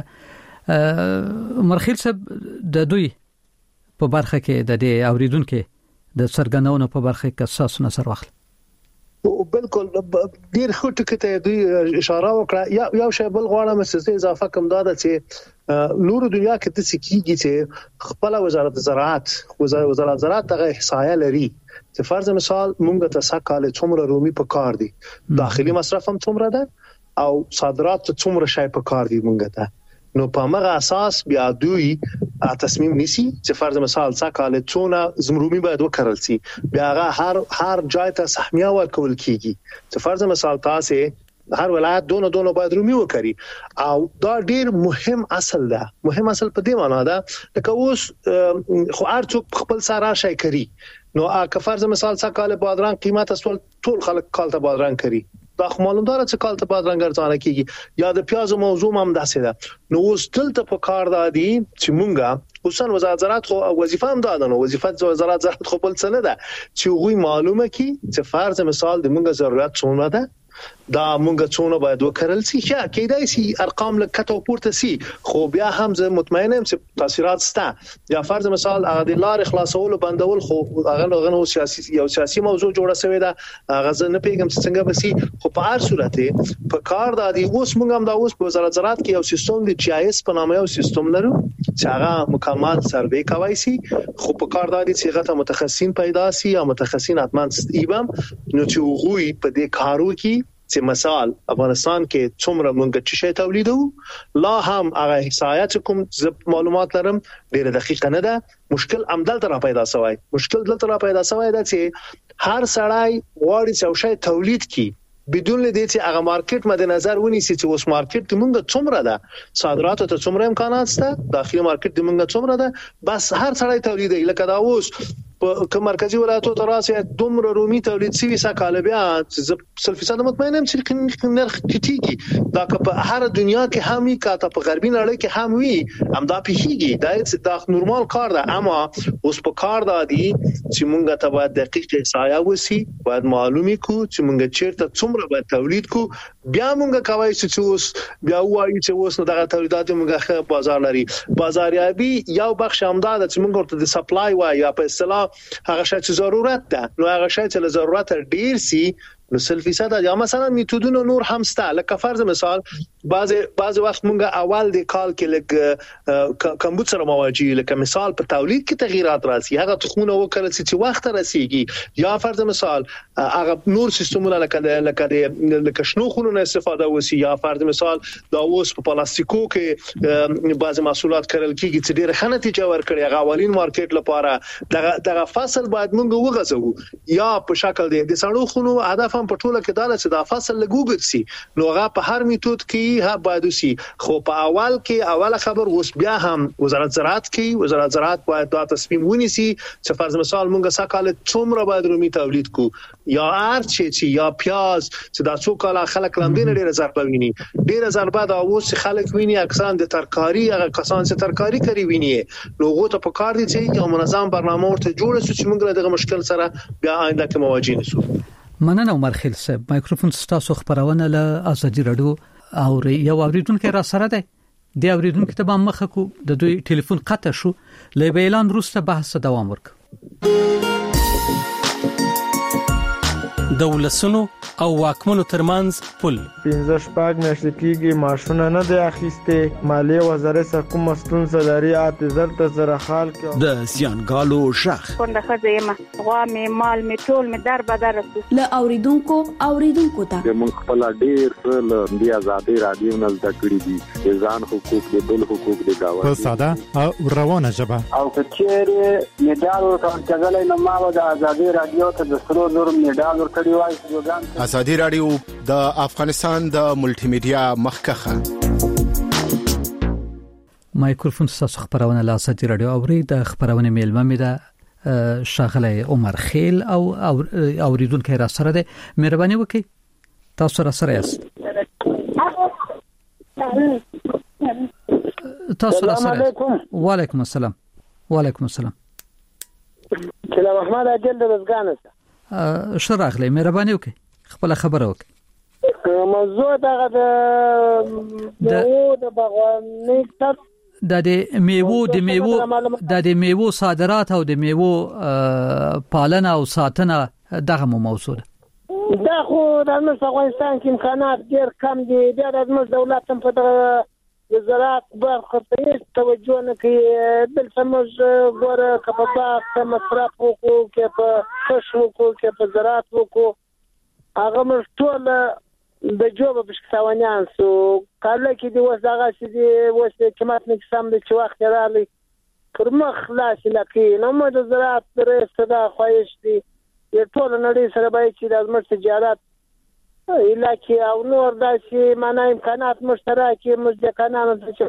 واخیسته مرخیل صاحب د دوی په برخه کې د دې اوریدونکو د سرګناونو په برخه کې اساس نظر واخل بالکل ډیر خو ټکی ته دوی اشاره وکړه یا یو شی بل غواړم چې اضافه کوم دا چې نور دنیا کې د سکیږي چې خپل وزارت زراعت وزارت زراعت ته احصایه لري چې فرض مثال مونږ ته سکاله څومره رومي په کار دي داخلي مصرف هم څومره ده او صادرات څومره شای په کار دی مونږ ته. نو په هغه اساس بیا دوی تصمیم نیسي چې فرض مثال څکاله څونه زمرومي باید وکړل سي، بیا هغه هر هر ځای ته سهمیه ورکول کیږي چې فرض مثال تاسو هر ولایت دونه دونه باید رومي وکړي. او دا ډیر مهم اصل ده. مهم اصل په دې معنی ده چې اوس خو هر څوک خپل سره شای کوي. نو که فرض مثال څکاله بادرنګ قیمت اصل ټول خلک کال ته بادرنګ کوي، دا خو معلوم دار چې کال ته بادرنګ ارزانه کیږي. یا د پیاز موضوع هم داسې ده. نو اوس دلته په کار دادي چې مونږه اوسن وزارت زراعت خو وظیفه هم ده، نو وظیفه وزارت زراعت خو بل څه نه ده چې غوي معلومه کی چې فرض مثال د مونږه ضرورت څونه ده، دا مونږه څونه باید وکړل سي. ښه کېدای سي ارقام لکه پورته سي، خو بیا هم زه مطمئن یم چې تاثیرات سته. یا فرض مثال هغه د لار خلاصول بندول خو هغه غنو سیاسي یو سیاسي موضوع جوړه شوې ده، هغه زه نه پیګم چې څنګه بسي. خو په هر صورت په کار د دې اوس مونږ هم دا اوس په وزارت زراعت کې یو سیستم دی چې آی اس په نامه یو سیستم لرو چې هغه مکمل سروې کوي سي. خو په کار د دې چې هغه متخصصین پیدا سي یا متخصصین اتمن ایبم نو چې غوي په دې کارو کې چې مثال افغانستان کې څومره مونږ چې شی تولیدو لا هم هغه احصایات کوم معلومات لرم ډیره دقیقه نه ده. مشکل عمدل تر پیدا شوی مشکل دلته را پیدا شوی دا چې هر سړی غواړي چې شی تولید کړي بدون لدې چې هغه مارکیټ مد نظر ونیسي چې اوس مارکیټ مونږ څومره ده، صادرات ته څومره امکانات شته، داخلي مارکیټ مونږ څومره ده. بس هر سړی تولید لکه دا اوس په مرکزی ولایتو ته راسي دومره رومي تولید سوي سکاله بیا صد فیصد مطمئنم چې نرخ ټیټیږي. دا که په هر دنیا کې همي کاته په غربي نړۍ کې هم وي هم دا پیږي، دا د نورمال کار ده. اما اوس په کار ده دي چې مونږ ته باید دقیق احصایه وسی، باید معلومي کو چې مونږ چیرته څومره باید تولید کو، بیا مونږ کوي چې اوس بیا وایي چې اوس نو دغه تولیدات مونږه بازار لري. بازاریابي یو بخش همدار چې مونږ ورته د سپلای وایي یا په اصطلاح هغه شی چې ضرورت ده. نو هغه شی چې ضرورت ډیر سي نو سل فیصد یا مثلا میتودونه نور هم سته. لکه فرض مثال بعض بعض وخت مونږه اول د کال کې لګ کمبود سره مواجهه، لکه مثال په تولید کې تغیرات راسي، هغه تخمونه وکړل چې وخت راسيږي. یا فرض مثال هغه نور سیستمونه لکه لکه لکه شنو خونونه استفاده وسی، یا فرض مثال دا اوس په پلاستیکو کې بعض محصولات کړل کیږي چې ډیره ښه نتیجه ورکړي. هغه اولین مارکیټ لپاره دغه دغه فصل باید مونږ وغځو یا په شکل دی د سړو خونو هدف هم په ټوله کې دا چې دا فصل لګوګت سي. نو هغه په هر میتود کې ها باید سي. خو په اول کې اوله خبر اوس بیا هم وزارت زراعت کې وزارت زراعت باید دا تصمیم ونیسي چې فرض مثال مونږه سکاله څومره باید رومي تولید کو، یا ارچ چې یا پیاز چې دا څو کاله خلک لاندې ډیره ضربه ویني، ډیره ضربه دا اوس خلک ویني اکثر د ترکاری هغه کسان چې ترکاری کوي ویني. نو غو ته په کار دي چې یو منظم برنامه ورته جوړ شي چې موږ دغه مشکل سره بیا آینده کې مواجه نشو. مننه عمر خیل صاحب. مایکروفون ستاسو خبرونه له ازادي رادیو او یو اوریدونکو را سره ده. د اوریدونکو ته به مخه کو د دوی ټلیفون قطع شو، له اعلان وروسته بحث دوام ورک. دولسونو او واکمنو ترمنځ پل پنځه شپږ میاشتې کېږي ماشونه نه دی اخیسته. مالیه وزارت سره کوم ستونزه لري اته ته سره حال کې د زیانګالو شخ څنګه خزیمه غوا می مال می ټول می در بدر له اوریدونکو اوریدونکو ته د مونږ خپل ډیر څه د آزادي رادیو نه زده کړی دي، ځان حقوق د بل حقوق د گاوه په ساده او روانه ژبه. او کچېره میډال ورکړل کېدل نو ما د آزادي رادیو ته د سرو زر میډال ورکړی وای. آزادي رادیو د افغانستان د ملټي میډیا مخکخه. مایکروفون تاسو خبرونه له آزادي رادیو اوري. د خبرونه میلمه مې ده شاغله عمر خیل او اوریدونکو را سره ده. مهرباني وکړئ تاسو را سره یاست. تاسو را سره. وعلیکم السلام. وعلیکم السلام. سلام احمد اجل د وزګانه شراغله مهرباني وکړئ خپل خبره وکړئ. موضوع دا د میوو د باغوانۍ د د میوو د میوو د د میوو صادرات او د میوو پالنه او ساتنه دغه موضوع ده. دا خو د افغانستان کې امکانات ډېر کم دي. بیا د موږ دولت هم په دغه زراعت برخه ته توجه نه کوي. دلته موږ ګوره که په باغ کې مصرف وکړو، که په کښت وکړو، که په زراعت وکړو، هغه موږ ټول د جوب بشکتاونیان سو کله کې دی وساغه چې دی وسه قیمت نه سم د چې وخت رالی پر مخ خلاص لکه نو مو د زراعت درې صدا خوښ دي یو ټول نړۍ سره به چې د زموږ تجارت علاقې او نور داسې معنا امکانات مشترکې مزدکنانو چې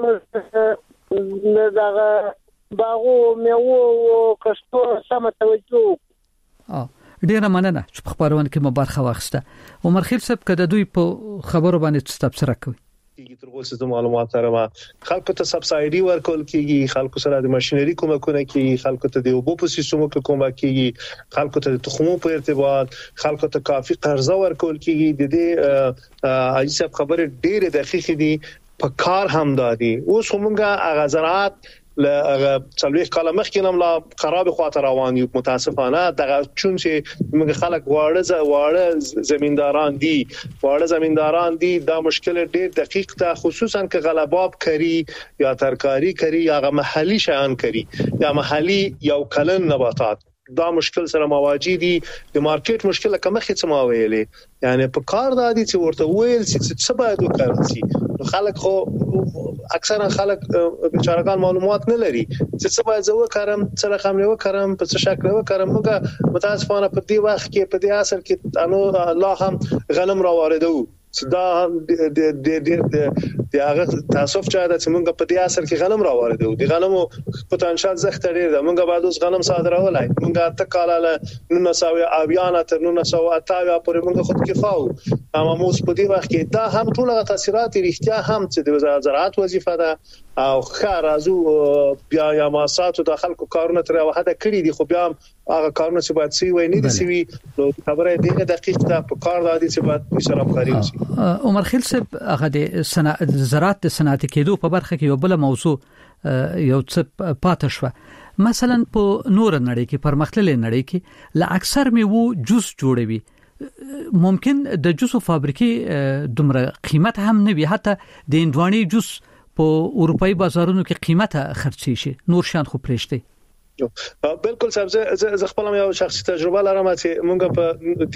موږ دغه باغو میوو او کښتو سم توجه اه ډیره مننه چې په خبرونه کې مو برخه واخیسته عمر خیل صاحب کده دوی په خبرو باندې تبصره کوي کیږي تر اوسه د معلومات سره ما خلکو ته سبسایډي ورکول کیږي خلکو سره د ماشينري کومکونه کیږي خلکو ته د اوبو په سیستمو کې کومک کیږي خلکو ته د تخمو په ارتباط خلکو ته کافي قرضه ورکول کیږي د دې ایسه خبره ډیره دقیقه دي په کار هم دادي اوس همغه غزرات له څلويخ کاله مخکې نم لا خراب خاطر روان یو متاسفانه دغه چون چې موږ خلک واړه واړه زمینداران دي واړه زمینداران دي دا مشکل ډېر دقیق ته خصوصا ک غلباب کری یا ترکاری کری یا محلي شیان کری یا محلي یو کلن نباتات دا مشکل سره مواجه دي د مارکیټ مشکل کومه څه ما ویلې یعنی په کار د دي چې ورته ویل چې څه باید وکړي نو خلک خو اکثرا خلک بیچارهګان معلومات نه لري چې څه باید زه وکړم څه رقم له وکړم په څه شکل وکړم موږ متاسفانه په دې وخت کې په دې اثر کې انو الله هم غنم را واردو دا د د د د هغه تاسف چا د څنګه په دې اثر کې غنم را واردو د غنمو پوتنشل زخت لري دا موږ بعد اوس غنم صادرولای موږ ته کاله نو نساوي اویانه تر نو نساوي اتاوي پر موږ خود کفاو اما موږ په دې وخت کې دا هم ټول تاثیرات اړتیا هم چې د زراعت وظیفه ده او خارازو بیا یا ماساتو د خلکو کارونه تر وحده کړی دي خو بیا هغه کارونه چې باید سی وای نه دي سی نو خبره دې دقیق ده په کار د دې چې باید سره کاری وشي عمر خیل صاحب هغه د صنعت زراعت د صنعت کېدو په برخه کې یو بل موضوع یو څه پاتې شو مثلا په نور نړۍ کې پرمختللې نړۍ کې لا اکثر میوه جوس جوړوي ممکن د جوسو فابریکې دومره قیمت هم نه وي حتی د اندواني جوس په اروپאי بازارونو کې قیمته خرڅي شي نور شان خو پرېشته بالکل صاحب زه خپل یو شخصي تجربه لرم چې مونږ په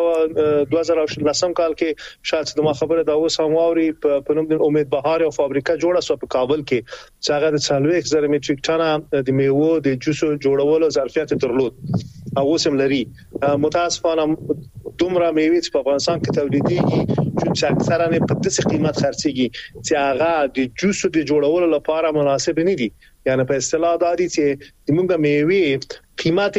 دوه هزار لسم کال کې شاید د ما خبره دا اوس هم واوري په نوم د امید بهار او فابریکه جوړه شو په کابل کې چې هغه د څلويخ زره میټریک ټنه د میوه د جوسو جوړولو ظرفیت درلود او اوس هم لري متاسفانه دومره میوه چې په افغانستان کې تولیدېږي چې اکثرا په داسې قیمت خرڅيږي چې هغه د جوسو د جوړولو لپاره مناسب نه دي یعنی په اصطلاح دا دي چې موږ میوه قیمت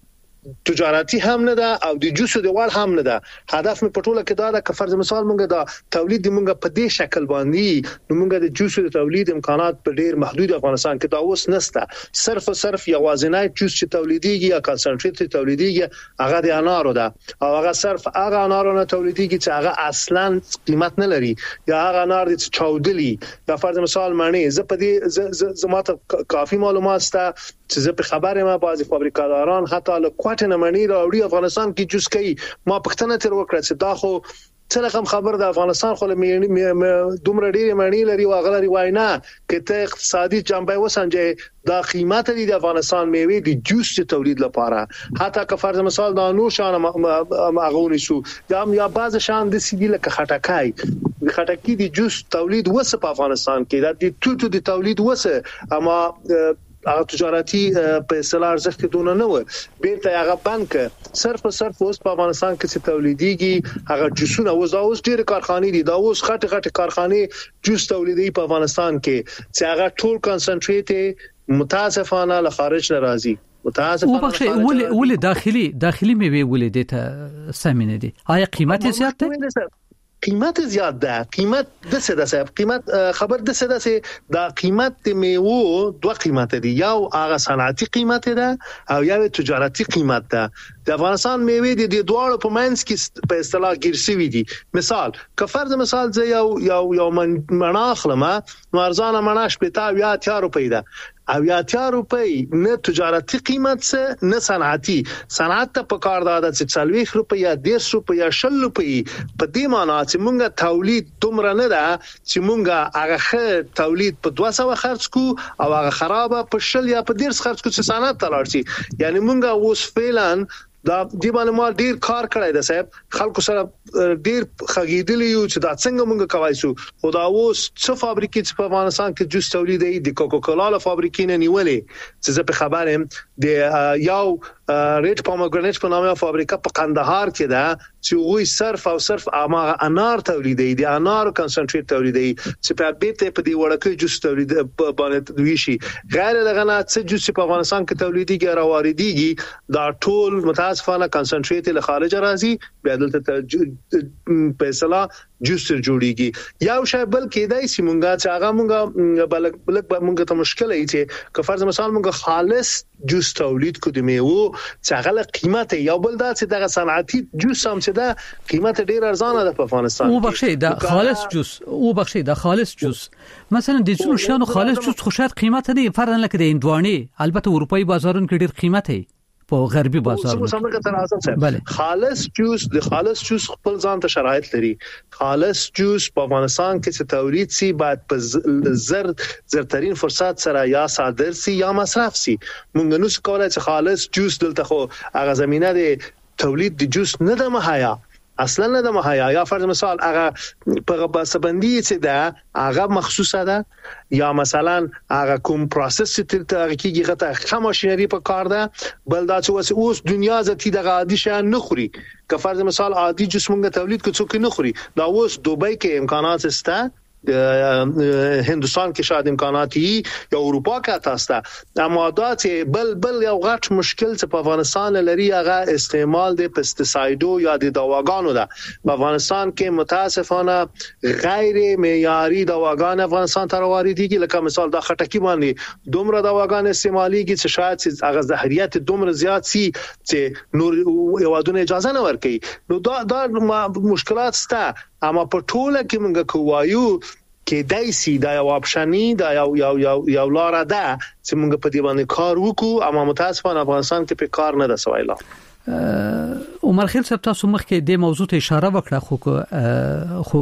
تجارتی هم نه ده او د جوسو د وړ هم نه ده هدف مې پټوله کې دا ده که فرض مثال موږ دا تولید موږ په دې شکل باندې نو موږ د جوسو د تولید امکانات په ډیر محدود افغانستان کې دا اوس نشته صرف او صرف یوازینی جوس چې تولیدېږي یا کنسنټریټ تولیدېږي هغه د انارو ده او هغه صرف هغه انارو نه تولیدېږي چې هغه اصلا قیمت نه لري یا هغه انار د چاودلی دا فرض مثال معنی زه په دې زماته کافي معلومات سته چې زه په خبره ما بعضی فابریکاداران حتی له کوټه نه منی راوړي افغانستان کې جوس کوي ما پښتنه تر وکړه چې دا خو څه رقم خبر د افغانستان خو له دومره ډیره معنی لري او غلري واینا کې ته اقتصادي جنبه وسنجه دا قیمت دي د افغانستان میوه د جوس تولید لپاره حتی که فرض مثال د نور شان ماغونی شو دا یا بعض شان د سیدی لکه خټکای خټکی د جوس تولید وسه په افغانستان کې د توتو د تولید وسه اما هغه تجارتي په اصطلاح ارزښت دونه نه و بیرته هغه بانک صرف صرف اوس په افغانستان کې چې تولیديږي هغه جوسونه اوس اوس ډېر کارخانې دي دا اوس غټ غټ کارخانې جوس تولیدي په افغانستان کې چې هغه ټول کنسنټریټ متاسفانه له خارج نه راځي متاسفانه وبخښه ولې ولې داخلي داخلي میوه ولې دته سمینه دي آیا قیمت زیات دی قیمت زیات ده قیمت د څه ده صاحب قیمت خبر د څه ده چې دا قیمت د میوه دوه قیمت دي یو هغه صنعتي قیمت ده او یو تجارتي قیمت ده د افغانستان میوه د دې دوه په منځ کې په اصطلاح ګرځوي دي مثال که فرض مثال زه یو یو یو مناخلم نو ارزانه مناش په تا یا اتیا روپۍ ده او یا اتیا روپۍ نه تجارتي قیمت څه نه صنعتي صنعت ته په کار ده چې څلويخ روپۍ یا دیرش روپۍ یا شل روپۍ په دې معنی چې مونږه تولید دومره نه ده چې مونږه هغه تولید په دوه سوه خرڅ کو او هغه خرابه په شل یا په دیرش خرڅ کو چې صنعت ته لاړ شي یعنی مونږه اوس فعلا دا دی باندې ما ډیر کار کړی دی صاحب خلکو سره ډیر خګیدلی یو چې دا څنګه موږ کوي سو خدا اوس څه فابریکې په افغانستان کې جوس تولیدوي د کوکا کولا له فابریکې نه نیولې چې زه په خبر یم د یو ریډ پومګرانټ په نامه فابریکه په قندهار کې ده چې وی صرف او صرف اما انار تولیدوي د انار کنسنټریټ تولیدوي چې په بیت په دی وړکې جوس تولید باندې دوی شي غیر دغه نه چې جوس په افغانستان کې تولیديږي را واردېږي دا ټول متاسفانه کنسنټریټ له خارج راځي بیا دلته فیصله جوس جوړیږي یو شی بل کېدای شي مونږه چې هغه مونږه بل بل مونږه ته مشکل ای چې که فرض مثال مونږه خالص جوس تولید کو د میوه چې هغه قیمت یو بل دا چې دغه صنعتي جوس هم چې دا قیمت ډیر ارزانه ده په افغانستان او بخشي دا خالص جوس او بخشي دا خالص جوس مثلا د څو شانو خالص جوس خو شاید قیمت دی فرضاً لکه د اندواني البته اروپאי بازارونو کې ډیر قیمت دی په غربي بازارونو بله خالص جوس د خالص جوس خپل ځان ته شرایط لري خالص جوس په افغانستان کې چې تولید سي بعد په زر زرترین فرصت سره یا صادر سي یا مصرف سي مونږ نو څه کولای چې خالص جوس دلته خو هغه زمينه د تولید د جوس نه د مهیا اصلا نه د مهیا یا فرض مثال هغه په بسبندي چې ده هغه مخصوصه ده یا مثلا هغه کوم پروسس چې تر کېږي غته خاماشینری په کار ده بل دا چې اوس دنیا ذاتی د عادي شان نه خوري که فرض مثال عادي جوس مونږ تولید کو څوک نه خوري دا اوس دوبۍ کې امکانات شته هندوستان کې شاید امکانات وي یا اروپا کې تاسو اما دا چې بل بل یو غټ مشکل چې په افغانستان لري هغه استعمال د پیسټیسایډو یا د دواګانو ده په افغانستان کې متاسفانه غیر معیاري دواګان افغانستان ته واردېږي لکه مثال د خټکی باندې دومره دواګان استعماليږي چې شاید هغه زهريات دومره زیات سي چې نور یوادونه اجازه نه ورکړي نو دا دا مشکلات سته اما په ټوله کې موږ کوایو کې دایسي دا یو اپشنی دا یو یو یو یو لار ده چې موږ په دې باندې کار وکړو اما متاسفانه افغانستان کې په کار نه ده سوایلا عمر خیل صاحب تاسو مخکې د موضوع ته اشاره وکړه خو خو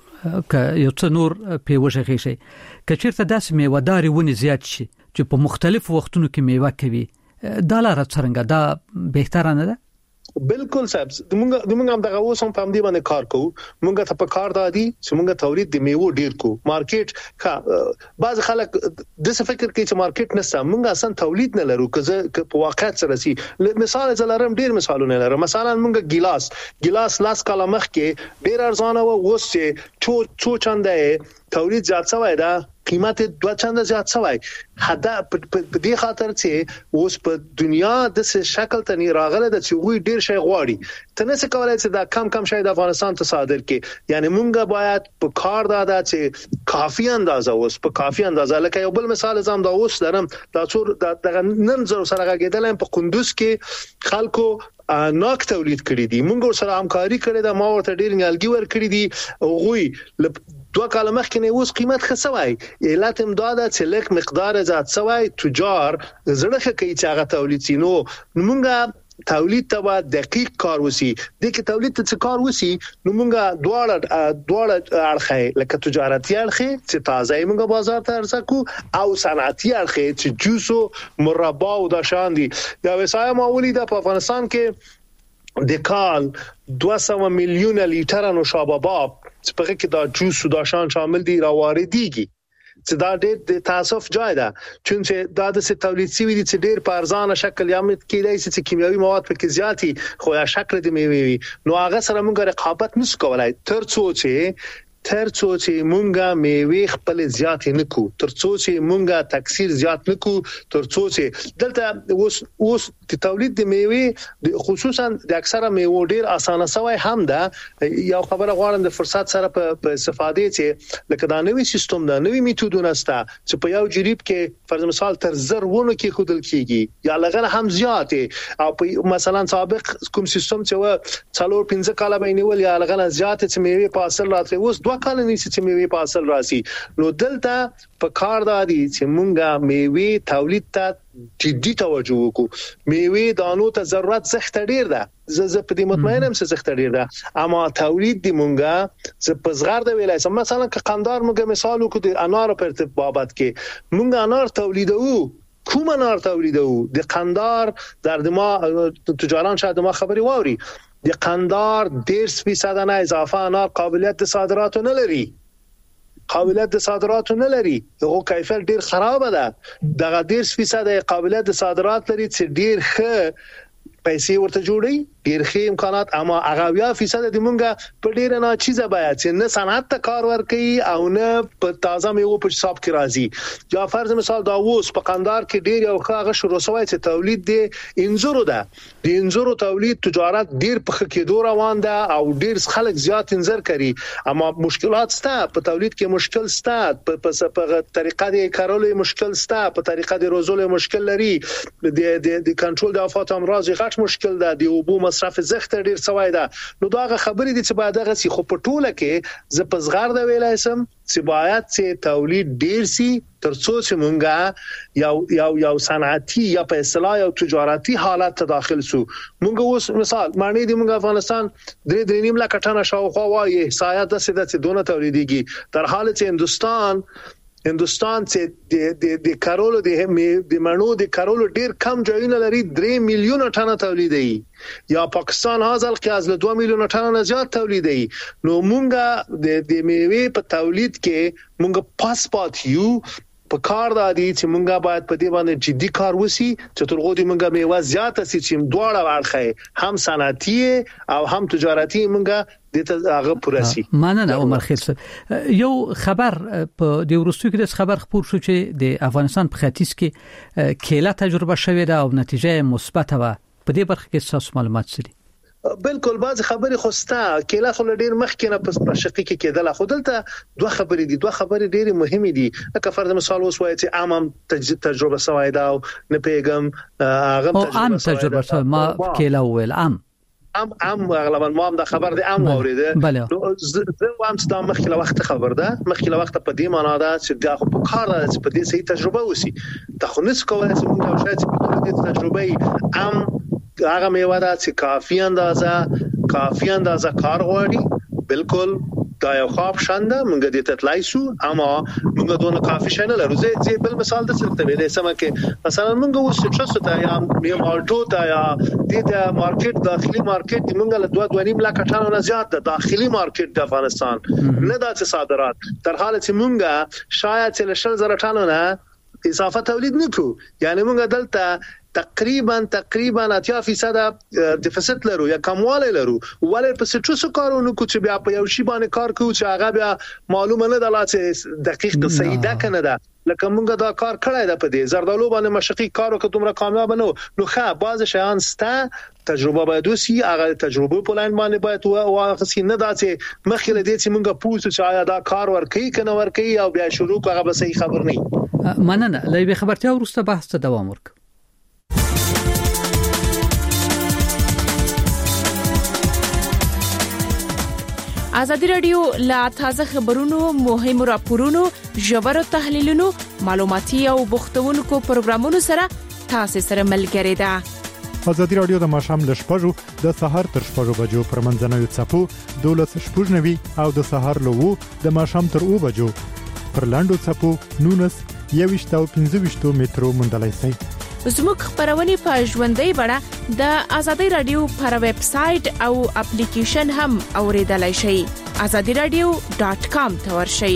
ک یو څه نور په وجه شي کچیرته داسې میوهداري ونی زیات شي چې په مختلفو وختونو کې میوه کوي دا لاره څنګه دا بهتره نه ده بالکل صاحب موږ موږ هم دغه اوس هم په دې باندې کار کوو موږ ته په کار دادي چې موږ تولید د میوه ډیر کو مارکیټ ښه بعض خلک د څه فکر کوي چې مارکیټ نشته موږ اصلا تولید نه لرو که په واقعیت سره سي مثال زلرم ډیر مثالونه لرم مثلا موږ ګلاس ګلاس لاس کاله مخ کې ډیر ارزانه و اوس چې څو څو چنده تولید زیات شوی دا قیمت دوه چنده زیات شوی حدا په دې خاطر چې اوس په دنیا د څه شکل ته راغله د چې وی ډیر شي غواړي ته نه څه کولای چې دا کم کم شي د افغانستان ته صادر کې یعنی مونږه باید په کار دادا چې کافي اندازه اوس په کافي اندازه لکه یو بل مثال زم دا اوس درم دا څور د نن زر سره غېدل په قندوز کې خلکو ناک تولید کړی دي مونږ سره همکاري کړې ده ما ورته ډیر نیالګي ور کړی دي غوي دوه کاله مخکې نه اوس قیمت خسوي علت امداد چې لک مقدار زیات سوي تجار زړه کوي چې هغه تولید سينو موږ تولید ته با دقیق کار وسی د کې تولید ته کار وسی نو موږ دواړه دواړه اړخه لکه تجارتي اړخه چې تازه موږ بازار ته ارزکو او صنعتي اړخه چې جوسو مربا او د شان دي یا وسایه مولید په افغانستان کې د کال دوه سوه میلیون لیټر نوشابه باب چې په کې دا جوس او دا شان شامل دي را واردېږي چې دا ډېر تاسف جای ده چې دا د تولید سوي دي چې ډېر په ارزانه شکل یا مت کېدای شي چې کیمیاوي مواد پکې زیاتی خو یا شکل د میوي نو هغه سره موږ رقابت نشو کولای تر څو چې تر څو چې مونږه میوه خپل زیات نه کو تر څو چې مونږه تکثیر زیات نه کو تر څو چې دلته اوس اوس د تولید د میوه خصوصا د اکثره میوه ډیر اسانه سوی هم ده یو خبره غواړم د فرصت سره په استفاده چې لکه دا نوې سیستم دا نوې میتودونه ستا چې په یو جریب کې فرض مثال تر زر ونه کې خودل کیږي یا لغه هم زیات او په مثلا سابق کوم سیستم چې و څلور پنځه کاله بینول یا لغه زیات چې میوه په اصل راځي اوس کال نه چې میوه په اصل راسي نو دلته په کار دادي چې مونږه میوه تولید ته جدي توجه وکړو میوه دانو ته ضرورت زخت ډیر ده زه په دې مطمئنم چې زخت ډیر ده اما تولید دی مونږه چې په صغر د ویلای مثلا که قندار مونږه مثال وکړو د انار په بابت کې مونږه انار تولیدو کوم انار تولیدو د قندهار در دما تجاران شاید ما خبري ووري د قندهار ډیر فیصد نه اضافه انار قابلیت د صادراتو نه لري قابلیت د صادراتو نه لري هغه کیفیت ډیر خراب ده دغه ډیر فیصد قابلیت د صادرات لري چې ډیر ښه پیسې ورته جوړي ډیر ښه امکانات اما هغه بیا فیصد د مونږه په ډیر نه چیزه بیا چې نه صنعت ته کار ورکړي او نه په تازه میوه په حساب کې راځي یا فرض مثال دا اوس په قندهار کې ډیر یو ښه شروع شوی چې تولید دی انځورو ده د انځورو تولید تجارت ډیر په کې دوه روان ده او ډیر خلک زیات انځر کوي اما مشکلات سته په تولید کې مشکل سته په په طریقه د کارولو مشکل سته په طریقه د روزولو مشکل لري د د کنټرول د افات امراض غټ مشکل ده د اوبو مصرف زخت ډیر سوای ده نو داغه خبرې دي چې باید هغه سي خو په ټوله کې ز پزغار د ویلای سم چې باید چې تولید ډیر سي ترڅو چې مونږه یو یو یو صنعتي یا په اصطلاح یو تجارتي حالت ته داخل سو مونږ اوس مثال معنی دی مونږ افغانستان درې درې نیم لک ټنه شاوخوا وایي سایه د سده چې دونه تولیديږي در حال چې هندستان هندستان چې د د د کارولو د د مڼو د کارولو ډیر کم ځایونه لري درې میلیون ټنه تولیدي یا پاکستان هاذل کې از له دوه میلیون ټنه نه زیات تولیدي نو مونږه د د میوه په تولید کې مونږ پاسپورت یو په کار د دي چې مونږه باید په دې باندې جدي کار وسی چې ترغو دي مونږه میوه زیاته سي چې دواړه ورخه هم صنعتي او هم تجارتي مونږه دته هغه پرسي مننه عمر خیل یو خبر په د ورستو کې د خبر خبر شو چې د افغانستان په ختیځ کې کېله تجربه شوې ده او نتیجه مثبت و په دې برخه کې تاسو معلومات سړي بالکل بعض خبرې خوسته کېله خو ډیر مخکې نه پس شقي کې کېدل خو دلته دوه خبرې دي دوه خبرې ډېرې مهمې دي لکه فرض مثال اوس وایي چې عام تجربه سوای دا نه پیغام هغه تجربه تجربه سوای ما کېله ویل عام ام ام غالبا ما هم د خبر دي ام اوریده نو زه هم ستاسو مخکې وخت خبر ده مخکې وخت په دې معنا ده چې دا خو په کار ده چې په دې صحیح تجربه وسی ته خو نس کولای چې موږ او شاید په دې تجربه ام هغه میوه ده چې کافي اندازه کافي اندازه کار غواړي بالکل دا یو خواب شانده موږ دې تطلای شو اما موږ دونه کافي شنه لرو زه بل مثال د څه ته ویلې سم کې مثلا موږ اوس څه څه ته یا مالټو ته یا د مارکیټ داخلي مارکیټ موږ له دوه دوه نیم لک ټنه نه زیات د داخلي مارکیټ د افغانستان نه د صادرات تر حاله چې موږ شاید چې لشل زره ټنه نه اضافه تولید نکو یعنی موږ دلته تقریبا تقریبا اتیا فیصد ډیفیسټ لرو یا کمواله لرو ولې په څه څه کارونه کو چې بیا په یو شی باندې کار کوو چې هغه بیا معلومه نه ده چې دقیق صحیح ده کنه ده لکه موږ دا کار کړی ده په دې زردالو باندې مشقي کار وکړو دومره کامیاب نه نو ښه بعض شیان سته تجربه باید وسی هغه تجربه په لاین باندې باید واخصي نه دا چې مخکې دې چې موږ پوښتنه چې آیا دا کار ورکړي کنه ورکړي او بیا شروع هغه به صحیح خبر نه مننه لای به خبرتیا ورسته بحث ته دوام ورک ازادي رادیو لا تازه خبرونو مهمو راپورونو ژور تحلیلونو معلوماتي او بوختونکو پروګرامونو سره تاسو سره ملګری ده ازادي رادیو د ماشام له شپږو د سهار تر شپږو بجو پر منځنوي چپو دولس شپږنوي او د سهار له وو د ماشام تر او بجو پر لاندو چپو نونس یويشت او پنځه مترو مندلای سي زموږ خبرونه په ژوندۍ بڼه د ازادي رادیو پر ویب سټ او اپلیکیشن هم اوریدلای شئ azadi radio dot com ته ورشئ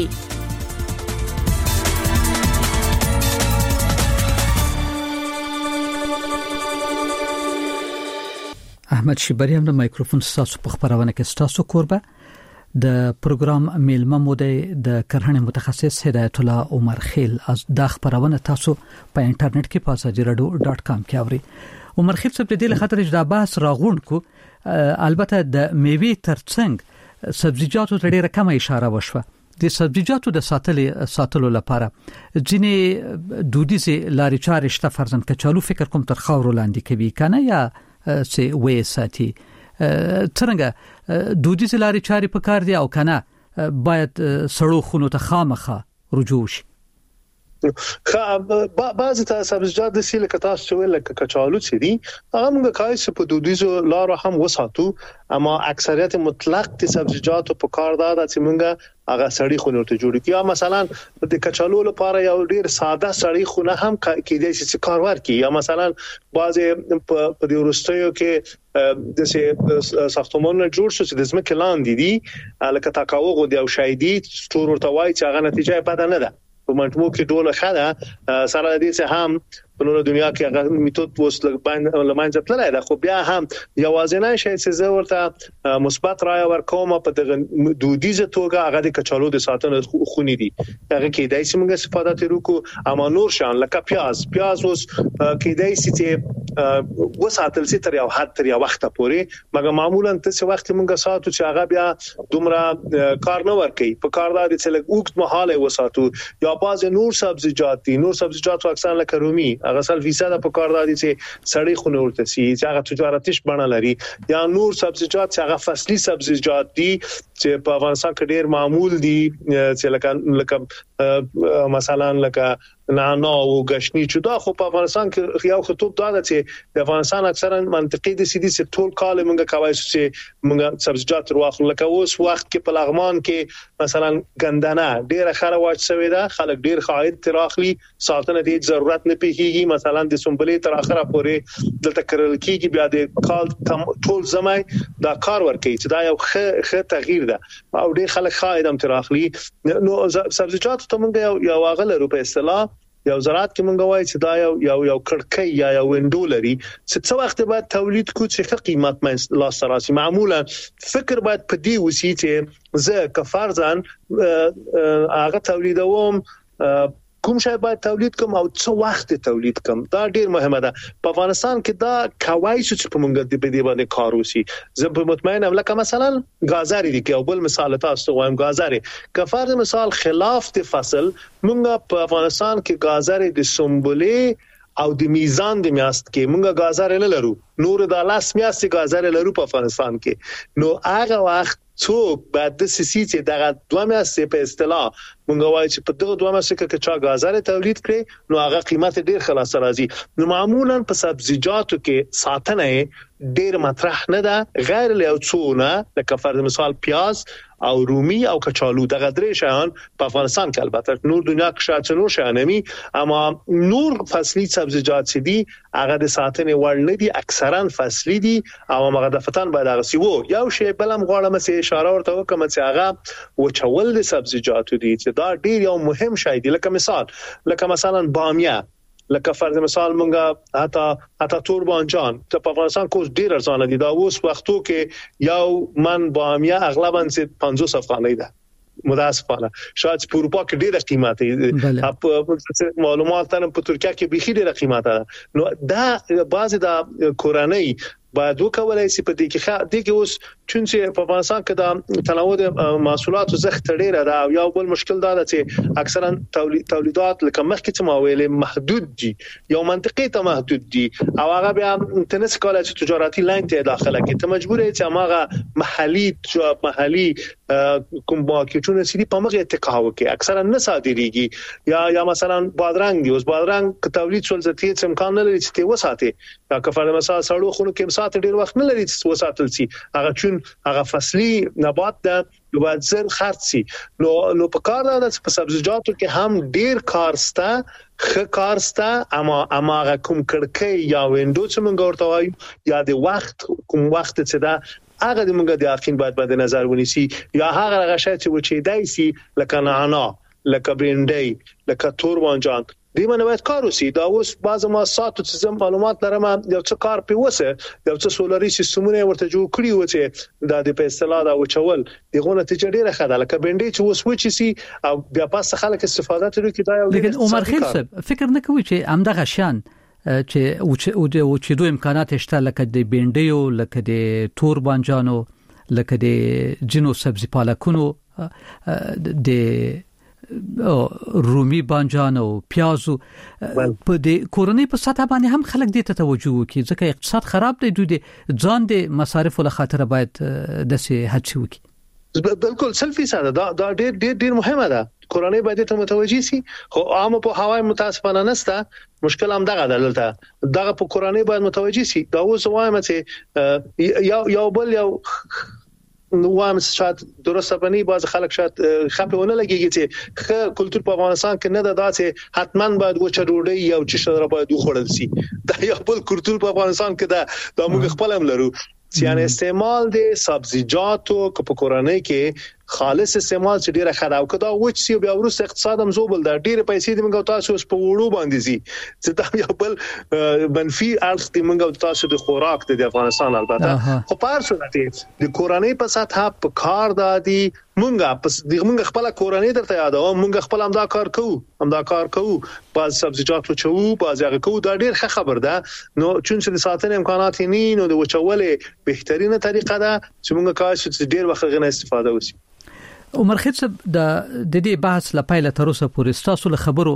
احمد شیبری هم د مایکروفون تاسو په خبرونه کې تاسو کوربه د پروګرام میلمه مودې د کرهنې متخصص هدایت الله عمر خیل از د خبرونه تاسو په انټرنیټ کې په azadi radio dot com کې اوري عمر خیل څه په دې خاطر چې د باس راغون کو البته د میوه ترڅنګ سبزیجاتو ته ډیره کم اشاره وشوه د سبزیجاتو د ساتلې ساتلو لپاره ځینې دودیزه لاري چارې شته فرضاً کچالو فکر کوم تر خاور لاندې کوي کنه یا سي وې ساتي څنګه دودیزه لاري چارې په کار دي او کنه باید سړو خونو ته خامخه رجوع شي خا بعض سبزیجات د سیل کتاس چې لکه کچالو چې دي هغه موږ کایس په دودیزو لارو هم وساتو اما اکثریت مطلق د سبزیجاتو په کار دا چې موږ هغه سړی خونه ورته جوړ کړو. یا مثلا د کچالو لپاره یو ډیر ساده سړی خونه هم کېدای شي چې کارور کی. یا مثلا بعض په دې ورستیو کې د سه ساختمانونه جوړ شو چې د ځمکې لاندې دي لکه تاکاوغ دی او شایدي ستور ورته وای چې هغه نتیجه بد نه ده په منټمو کې ډول خاله سره دې څه هم په نور دنیا کې هغه میتود وس لمانځه تلای دا خو بیا هم یوازینی شی چې زه ورته مثبت رائے ورکوم په دغه دودیزه توګه هغه د کچالو د ساتنه خونی دي هغه کې دای چې موږ استفاده وکړو. اما نور شان لکه پیاز پیاز اوس کې دای چې وساتل سي تر یو حد تر یو وخت پورې مګر معمولا ته وخت موږ ساتو چې هغه بیا دومره کار نه ورکي په کار دا چې لږ وخت مهاله وساتو. یا باز نور سبزیجات دي نور سبزیجات اکثر لکه رومي هغه سل فیصد په کار دادي چې سړی خونه ورته سي چې هغه تجارتیش بڼه لري. یا نور سبزیجات چې هغه فصلي سبزیجات دي چې په افغانستان کې ډیر معمول دي چې لکه لکه مثلا لکه نعناع او غشنی چې دا خو په افغانستان کې یو خطوب دا ده چې د افغانستان اکثرا منطقي دي سي دي چې ټول کال موږ کوي چې موږ سبزیجات واخلو. لکه اوس وخت کې په لغمان کې مثلا ګندنه ډیره خره واچ شوې ده خلک ډیر خاید تراخلي ساتنه دې ضرورت نه پیږي. مثلا د سنبلې تر اخره پورې دلته کرل کېږي بیا د کال ټول زمای دا کار ورکړي چې دا یو ښه ښه تغییر ده او ډیر خلک خاید هم تراخلي. نو سبزیجات ته موږ یو یو غل رو په اصطلاح یو زراعت کې مونږ وایي چې دا یو یو یو کړکۍ یا یو وینډو لري چې څو وخت بعد تولید کو چې ښه قیمت مې لا سره معمولا فکر باید په دې وسی چې زه کفارزان هغه تولیدوم کوم شی باید تولید کوم او څو وخت تولید کوم دا ډیر مهمه ده. په افغانستان کې دا کوي چې په مونږ د دې باندې کار وسی. زه په مطمئن ام لکه مثلا غازاری دي کې او بل مثال تاسو وایم غازاری کفار مثال خلاف د فصل مونږ په افغانستان کې غازاری د سنبلې او د میزان د میاست کې مونږ غازاری نه لرو. نور د لاس میاست غازاری لرو په افغانستان کې. نو هغه وخت څوک بعد د سیسي چې دغه دوه میاشتې په اصطلاح مونږ وایي چې په دغه دوه میاشتې کې چې غازاره تولید کړي نو هغه قیمت ډیر خلاص راځي. نو معمولا په سبزیجاتو کې ساتنه ډیر مطرح نه ده غیر له څونه لکه فرض مثال پیاز او رومي او کچالو دغه درې شیان په افغانستان کې البته نور دنیا کې شاته نور شیان نمي اما نور فصلي سبزیجات چې دي هغه د ساتنه وړ نه دي اکثرا فصلي دي او هغه د فتن باید هغه سی وو. یو شی بلم غواړم چې اشاره ورته وکم چې هغه وچول د سبزیجاتو دي چې دا ډیر یو مهم شی دی. لکه مثال لکه مثلا بامیه لکه فرض مثال مونږه حتی حتی تور بانجان ته په افغانستان کوز ډیر ارزانه دي. دا اوس وختو کې یو من بامیه اغلبا پنځوس افغانۍ ده متاسفانه شاید په اروپا کې ډیره قیمت دی معلومات تر په ترکیه کې به ډیره قیمت ده. نو دا بعضی د کورنۍ باید وکولای شي په دې کې د کې اوس چې په افغانستان کې د تنوع د محصولاتو زخت ډیره ده او یو بل مشکل دا ده چې اکثرا تولیدات لکه مخکې چې ما ویلې محدود دي یو منطقي ته محدود دي او هغه بیا تنس کولای چې تجارتي لاین ته داخله کې ته مجبور یې چې هغه محلي محلي کوم مارکیټونه سړي په مغه اتکا وکي اکثرا نه صادريږي یا یا مثلا بادرنګ دی اوس بادرنګ تولید څول ځتې څمکان نه لري چې ته وساتي یا کفر مثلا سړو خونو کې ساعت ډیر وخت نه لري چې وساتل سي هغه چون هغه فصلي نبات ده باید زر خرڅ سي. نو نو په کار ده چې په سبزیجاتو کې هم ډیر کارسته خ کارسته اما اما کوم کړکۍ یا وینډو چې موږ ورته وایو یا د وخت کوم وخت چې دا هغه د موږ د اخین باید باید نظر ونیسي یا هغه هغه شی چې و چې دای سي لکه نعناع لکه برنډي لکه تور بانجان دې باندې باید کار وسی. دا اوس بعض ما ساتو چې معلومات لرم یو څه کار په وسه یو څه سولري سیستمونه ورته جوړ کړی و چې دا د په اصطلاح دا وچول دغه نتیجه ډیره ښه ده لکه بنډي چې اوس وچی سي او بیا پاس خلک استفاده کوي کې دا یو. لیکن عمر خیل صاحب فکر نه کوي چې همدغه شان چې او د چې دوه امکانات شته لکه د بنډیو لکه د تور بانجانو لکه د جنو سبزی پالکونو د رومي بانجان او پیازو په د کورنۍ په سطح باندې هم خلک دې ته توجه وکړي ځکه اقتصاد خراب دی دوی د ځان د مصارف له خاطر باید د سه هڅه وکړي. بالکل سل فیصد دا دا ډېر ډېر ډېر مهمه ده. کورنۍ باید ته متوجي سي، خو عام په هوای متاسفانه نسته. مشکل هم دغه دلته دغه په کورنۍ باید متوجي سي. دا اوس وایم چې یو یو بل یو وایم شاید درسته پني باز خلک شاید خپلونه لګيږي چې خ کلچر په افغانستان کې نه ده داسې حتماً باید وچه ډوډۍ او چې شر باید وخوړل سي. دا یو بل کلچر په افغانستان کې ده، دا موږ خپل هم لرو. یعنی استعمال د سبزیجاتو په کورنۍ کې خالص استعمال چې ډیره خراب کړه او چې بیا ورسته اقتصاد هم زوبل دا ډیره پیسې د منګو تاسو په وړو باندې زی چې دا یو بل منفي اړخ د منګو تاسو د خوراک د افغانستان البته خو پار شو د کورنۍ په ساته په کار دادي مونږه پس د مونږ خپل کورنۍ درته یاد او مونږ خپل هم دا کار کوو هم دا کار کوو باز سبزیجات وچو باز هغه کوو دا ډیر ښه خبر ده. نو چون چې د ساتنې امکانات نه نو د وچولې بهترینه طریقه ده چې مونږ کاش چې ډیر وخت غنه استفاده وسی. عمر خیت صاحب د د دې بحث لپاره تر اوسه پورې تاسو له خبرو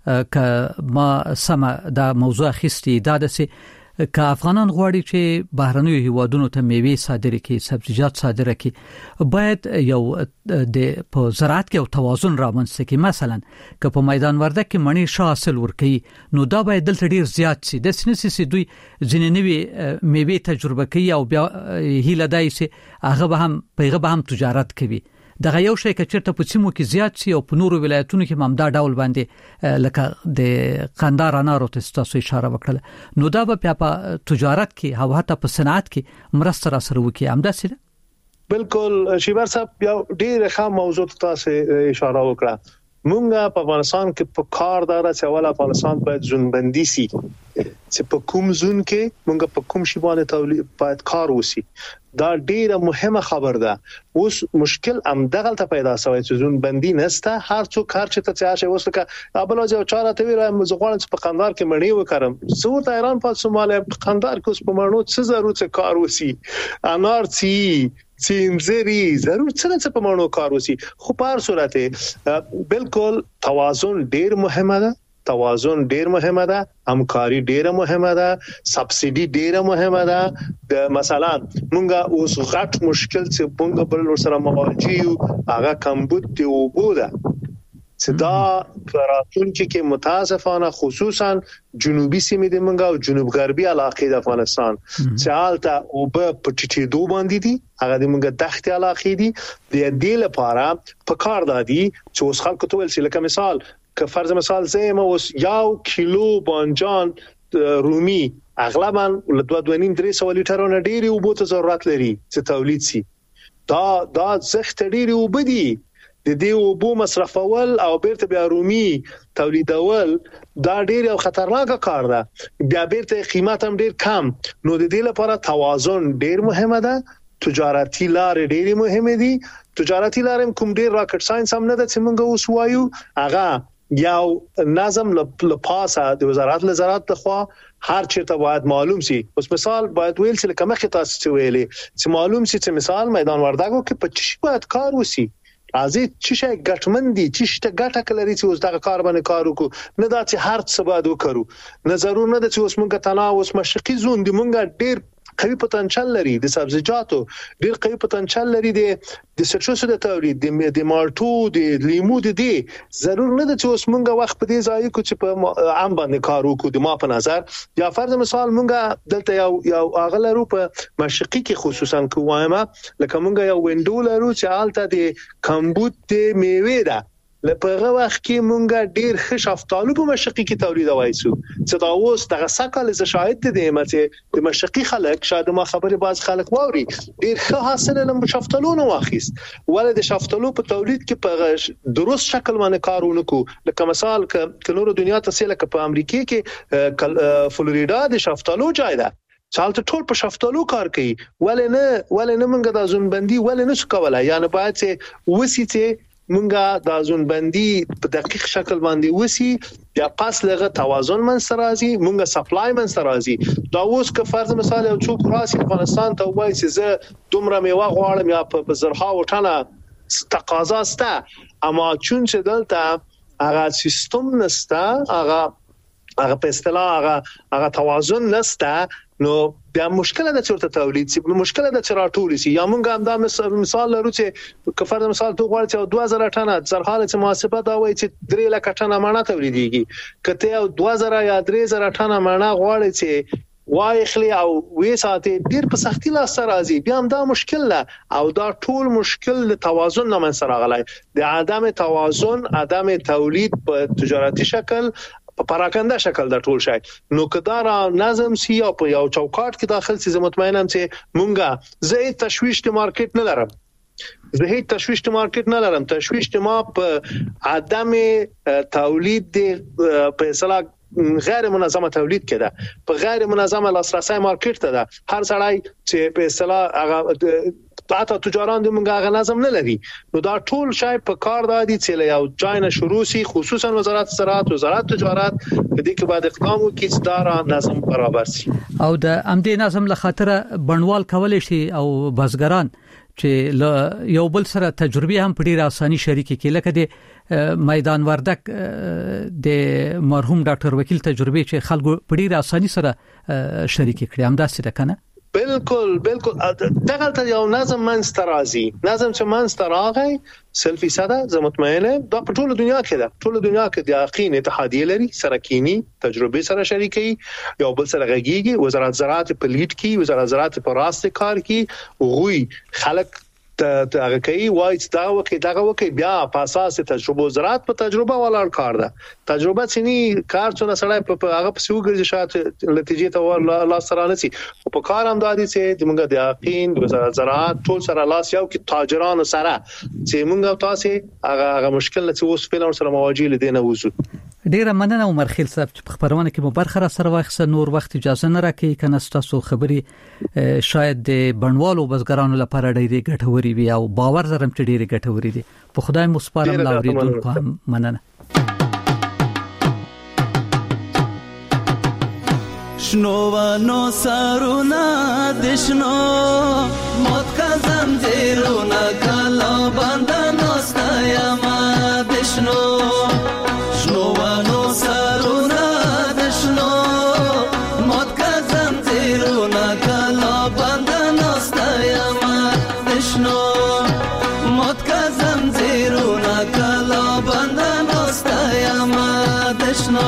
ک ما سم دا موضوع خستي دا د ک افغانان غواړي چې بهرنیو هیوادونو ته میوه صادره کړي سبزیجات صادره کړي باید یو د په زراعت کې توازن رامنځته کړي. مثلا ک په میدان ورده کې منی شاه حاصل ورکړي نو دا باید دلته ډیر زیات شي د سنسي سي دوی ځیننوي میوه تجربه کوي او بیا هیله دای سي هغه به هم پیغه به هم تجارت کوي. دغه یو شی چې چرته په سیمو کې زیات شي او په نورو ولایتونو کې هم دا ډول باندې لکه د قندار انارو ته تاسو اشاره وکړه نو دا به په تجارت کې او حتی په صنعت کې مرسته را سره وکړي. هم دا څه بالکل شیبر صاحب یو ډیر ښه موضوع تاسو اشاره وکړه. مونږه په افغانستان کې په کار دار چې اول افغانستان باید ځنبندي سي چې په کوم ځون کې مونږه په کوم شی باندې تولید باید کار وسی. دا ډیره مهمه خبر ده. اوس مشکل هم دغلته پیدا شوی چې ځنبندي نسته هر څوک هر څه ته چې وسکه ابل او چاره ته ویره مزغوان په قندار کې مړی وکړم زه ته ایران په سوماله په قندار کې اوس په مړنو څه ضرورت څه کار وسی انار چی چینزری ضرور څه څه په مړنو کار وسی. خو په هر صورت بالکل توازن ډیر مهمه ده. توازن ډیر مهمه ده. همکاري ډیره مهمه ده. سبسيډي ډیره مهمه ده. د مثلا مونږه اوس غټ مشکل چې مونږ بل سره مواجه یو هغه کمبود دی او بوده صدا پراتون کې متاسفانه خصوصا جنوبي سیمې د مونږه او جنوب غربي علاقې د افغانستان چې حالت او په پټټي دو باندې دي هغه د مونږه تخت علاقې دي د دې لپاره په کار دادي چې اوس خلکو ته ول چې لکه مثال که فرض مثال زما اوس یو کیلو بانجان رومي اغلبا له دوه دوه نیم درې سو لیټرونه ډیری او بوته ضرورت لري چې تولید شي. دا دا زخت ډیری او بدی د دې او بو مصرفول او بیرته بیا رومي تولیدول دا ډیر او خطرناک کار ده. بیا بیرته قیمت هم ډیر کم. نو د دې لپاره توازن ډیر مهمه ده. تجارتي لار ډیر مهمه دي. تجارتي لار کوم ډیر راکټ ساينس هم نه ده چې موږ اوس وایو هغه یو نظم لپاسه د وزارت لزراعت تخوا هر چیرته باید معلوم سي. اوس مثال باید ویل چې کومه خطه څه ویلې چې معلوم سي چې مثال میدان وردګو کې په چی باید کار وسی ازي چې شي ګټمن دي چې شته ګټه کلري چې اوس دغه کار باندې کار وکړو نه دا چې هر څه باید وکړو نه ضرور نه ده چې اوس مونږه تناوس مشرقي زون دي مونږه ډیر قوي پوتنشل لري د سبزیجاتو ډیر قوي پوتنشل لري د د سټروس د تولید د د مالټو د لیمو د دي ضرور نه د چې اوس مونږه وخت په دې ځای کو چې په عام باندې کار وکړو د ما په نظر یا فرض مثال مونږه دلته یو یو اغلرو په مشرقي کې خصوصا کومه لکه مونږه یو وینډو لرو چې حالت د کمبود د میوه ده لپاره وخت کې مونږه ډیر ښه شفتالو په مشرقي کې تولید وایسو چې دا اوس دغه سکل ز شاهد دي چې د مشرقي خلک شاید ما خبره باز خلک ووري ډیر ښه حاصل له شفتالو نو واخیست ولې د شفتالو په تولید کې په درست شکل باندې کارونه کو لکه مثال ک نورو دنیا ته سره ک په امریکا کې فلوریدا د شفتالو ځای ده چالت ټول په شفتالو کار کوي ولې نه ولې نه مونږه د ځونبندي ولې نه کوله یعنی باید چې وسیته مونږه د ځونبندي په دقیق شکل باندې وسی یا پاس لغه توازن من سرازي مونږه سپلای من سرازي دا اوس که فرض مثال یو څوک راسي افغانستان ته وایي چې زه دومره میوه غواړم یا په زرها وټنه تقاضا سته اما چون چې دلته هغه سیستم نسته هغه هغه په اصطلاح هغه هغه توازن نشته نو بیا مشکله ده چې ورته تولید سي مشکله ده چې راټول سي یا مونږ هم دا مثال لرو چې کفر مثال تو غواړي چې دوه زره ټنه زرحاله چې محاسبه دا وایي چې درې لک ټنه مڼه تولیديږي کته او دوه زره یا درې زره ټنه مڼه غواړي چې وای خلی او وې ساتي ډیر په سختي لاس راځي بیا هم دا مشکل نه او دا ټول مشکل د توازن نه من سره غلای د عدم توازن عدم تولید په تجارتي شکل په پراکنده شکل د ټول شي نو کدار نظم سی او په یو چوکاټ کې داخل سي زه مطمئنم چې مونږه زه تشويش د مارکیټ نه لرم زه هیڅ تشويش د مارکیټ نه لرم تشويش د ما په عدم تولید په اصطلاح غیر منظمه تولید کړه په غیر منظمه لاسرسي مارکیټ ته ده هر سړی چې په اصطلاح هغه تاسو تجاران د مونږه غ نظم نه لري نو دا ټول شای په کار دادي چې یو جاینه شروع سي خصوصا وزارت زراعت وزارت تجارت د دې کې بعد اقدام وکړي چې دا نظم برابر سي او د امدې نظم له خاطر بڼوال کولای شي او بزګران چې یو بل سره تجربه هم په ډیره اساني شریک کړي لکه د میدان وردک د مرحوم ډاکټر وکیل تجربه چې خلکو په ډیره اساني سره شریک کړي هم دا څه ده کنه بالکل بالکل دغه ته یو نظم منسترازي نظم چې منستراغی سلفي ساده زه مطمئنه دا په ټول دنیا کې ده ټول دنیا کې د یقین اتحادیه لري سرکینی تجربه سره شریکي یو بل سره غږیږي وزارت زراعت په لیډ کې وزارت زراعت په راست کار کې غوي خلک ته هغه کوي وایي چې دا وکي دا وکي بیا په اساس تجربه زراعت په تجربه ولاړ کار ده تجربه سني کار څونه سړی په هغه په سوګرځي شاته نتیجې ته ور لاس سره نسی او په کار هم دادي چې موږ د یقین د وزارت زراعت ټول سره لاس یو کې تاجرانو سره چې موږ تاسو هغه هغه مشکل چې اوس په نور سره مواجه لیدنه وځو ډیره مننه عمر خیل صاحب چې په خبرونه کې مو برخه را سره واخصه نور وخت اجازه نه راکې کنه تاسو خبري شاید د بڼوالو بزګرانو لپاره ډیره ګټوري وي او باور زرم چې ډیره ګټوري دي په خدای مو سپارم لاوریدونکو هم مننه شنو ونو سرونا دشنو موت کا زنجیرونا کلا بندنو ستایما دشنو شنو ونو سرونا دشنو موت کا زنجیرونا کلا بندنو ستایما دشنو موت کا زنجیرونا کلا بندنو ستایما دشنو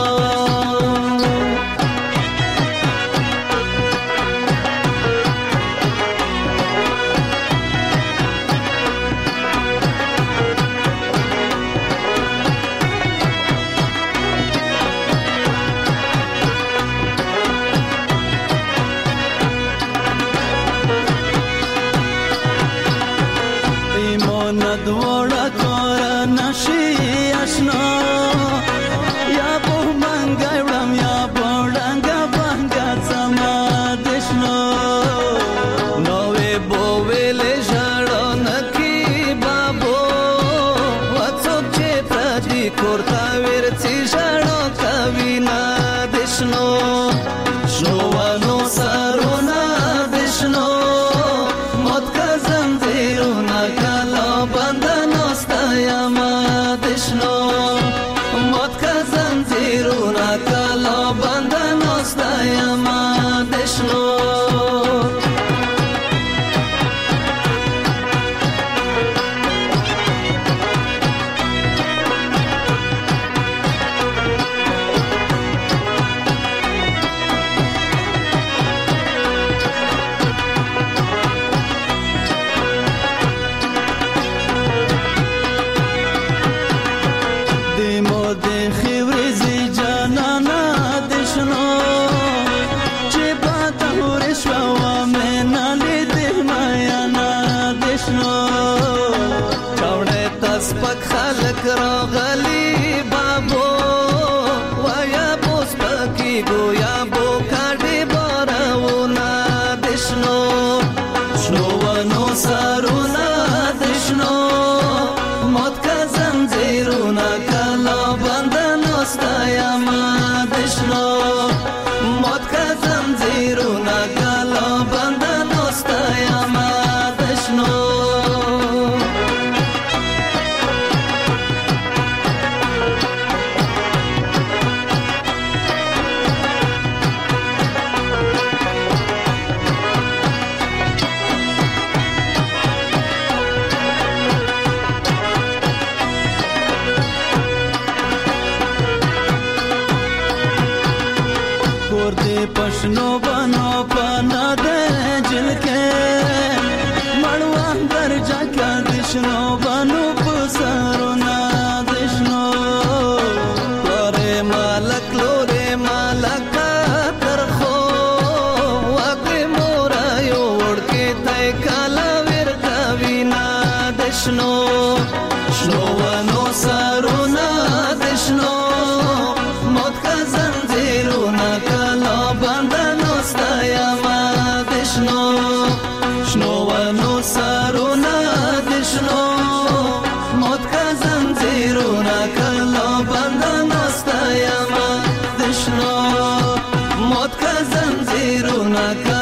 دې پښنو بنو پنا دې جلکه مړوان درجا کې دشنو بنو پسرونه دشنو لورې مالک لورې مالک ترخو واکې مورا یو ورکې تای کالا ورکا وینا دشنو شنو ونو سرونه دشنو موت کا زنجیرونه کلا بندنو ستایما دشنو شنو ونو سرونه دشنو موت کا زنجیرونه کلا بندنو ستایما دشنو موت کا زنجیرونه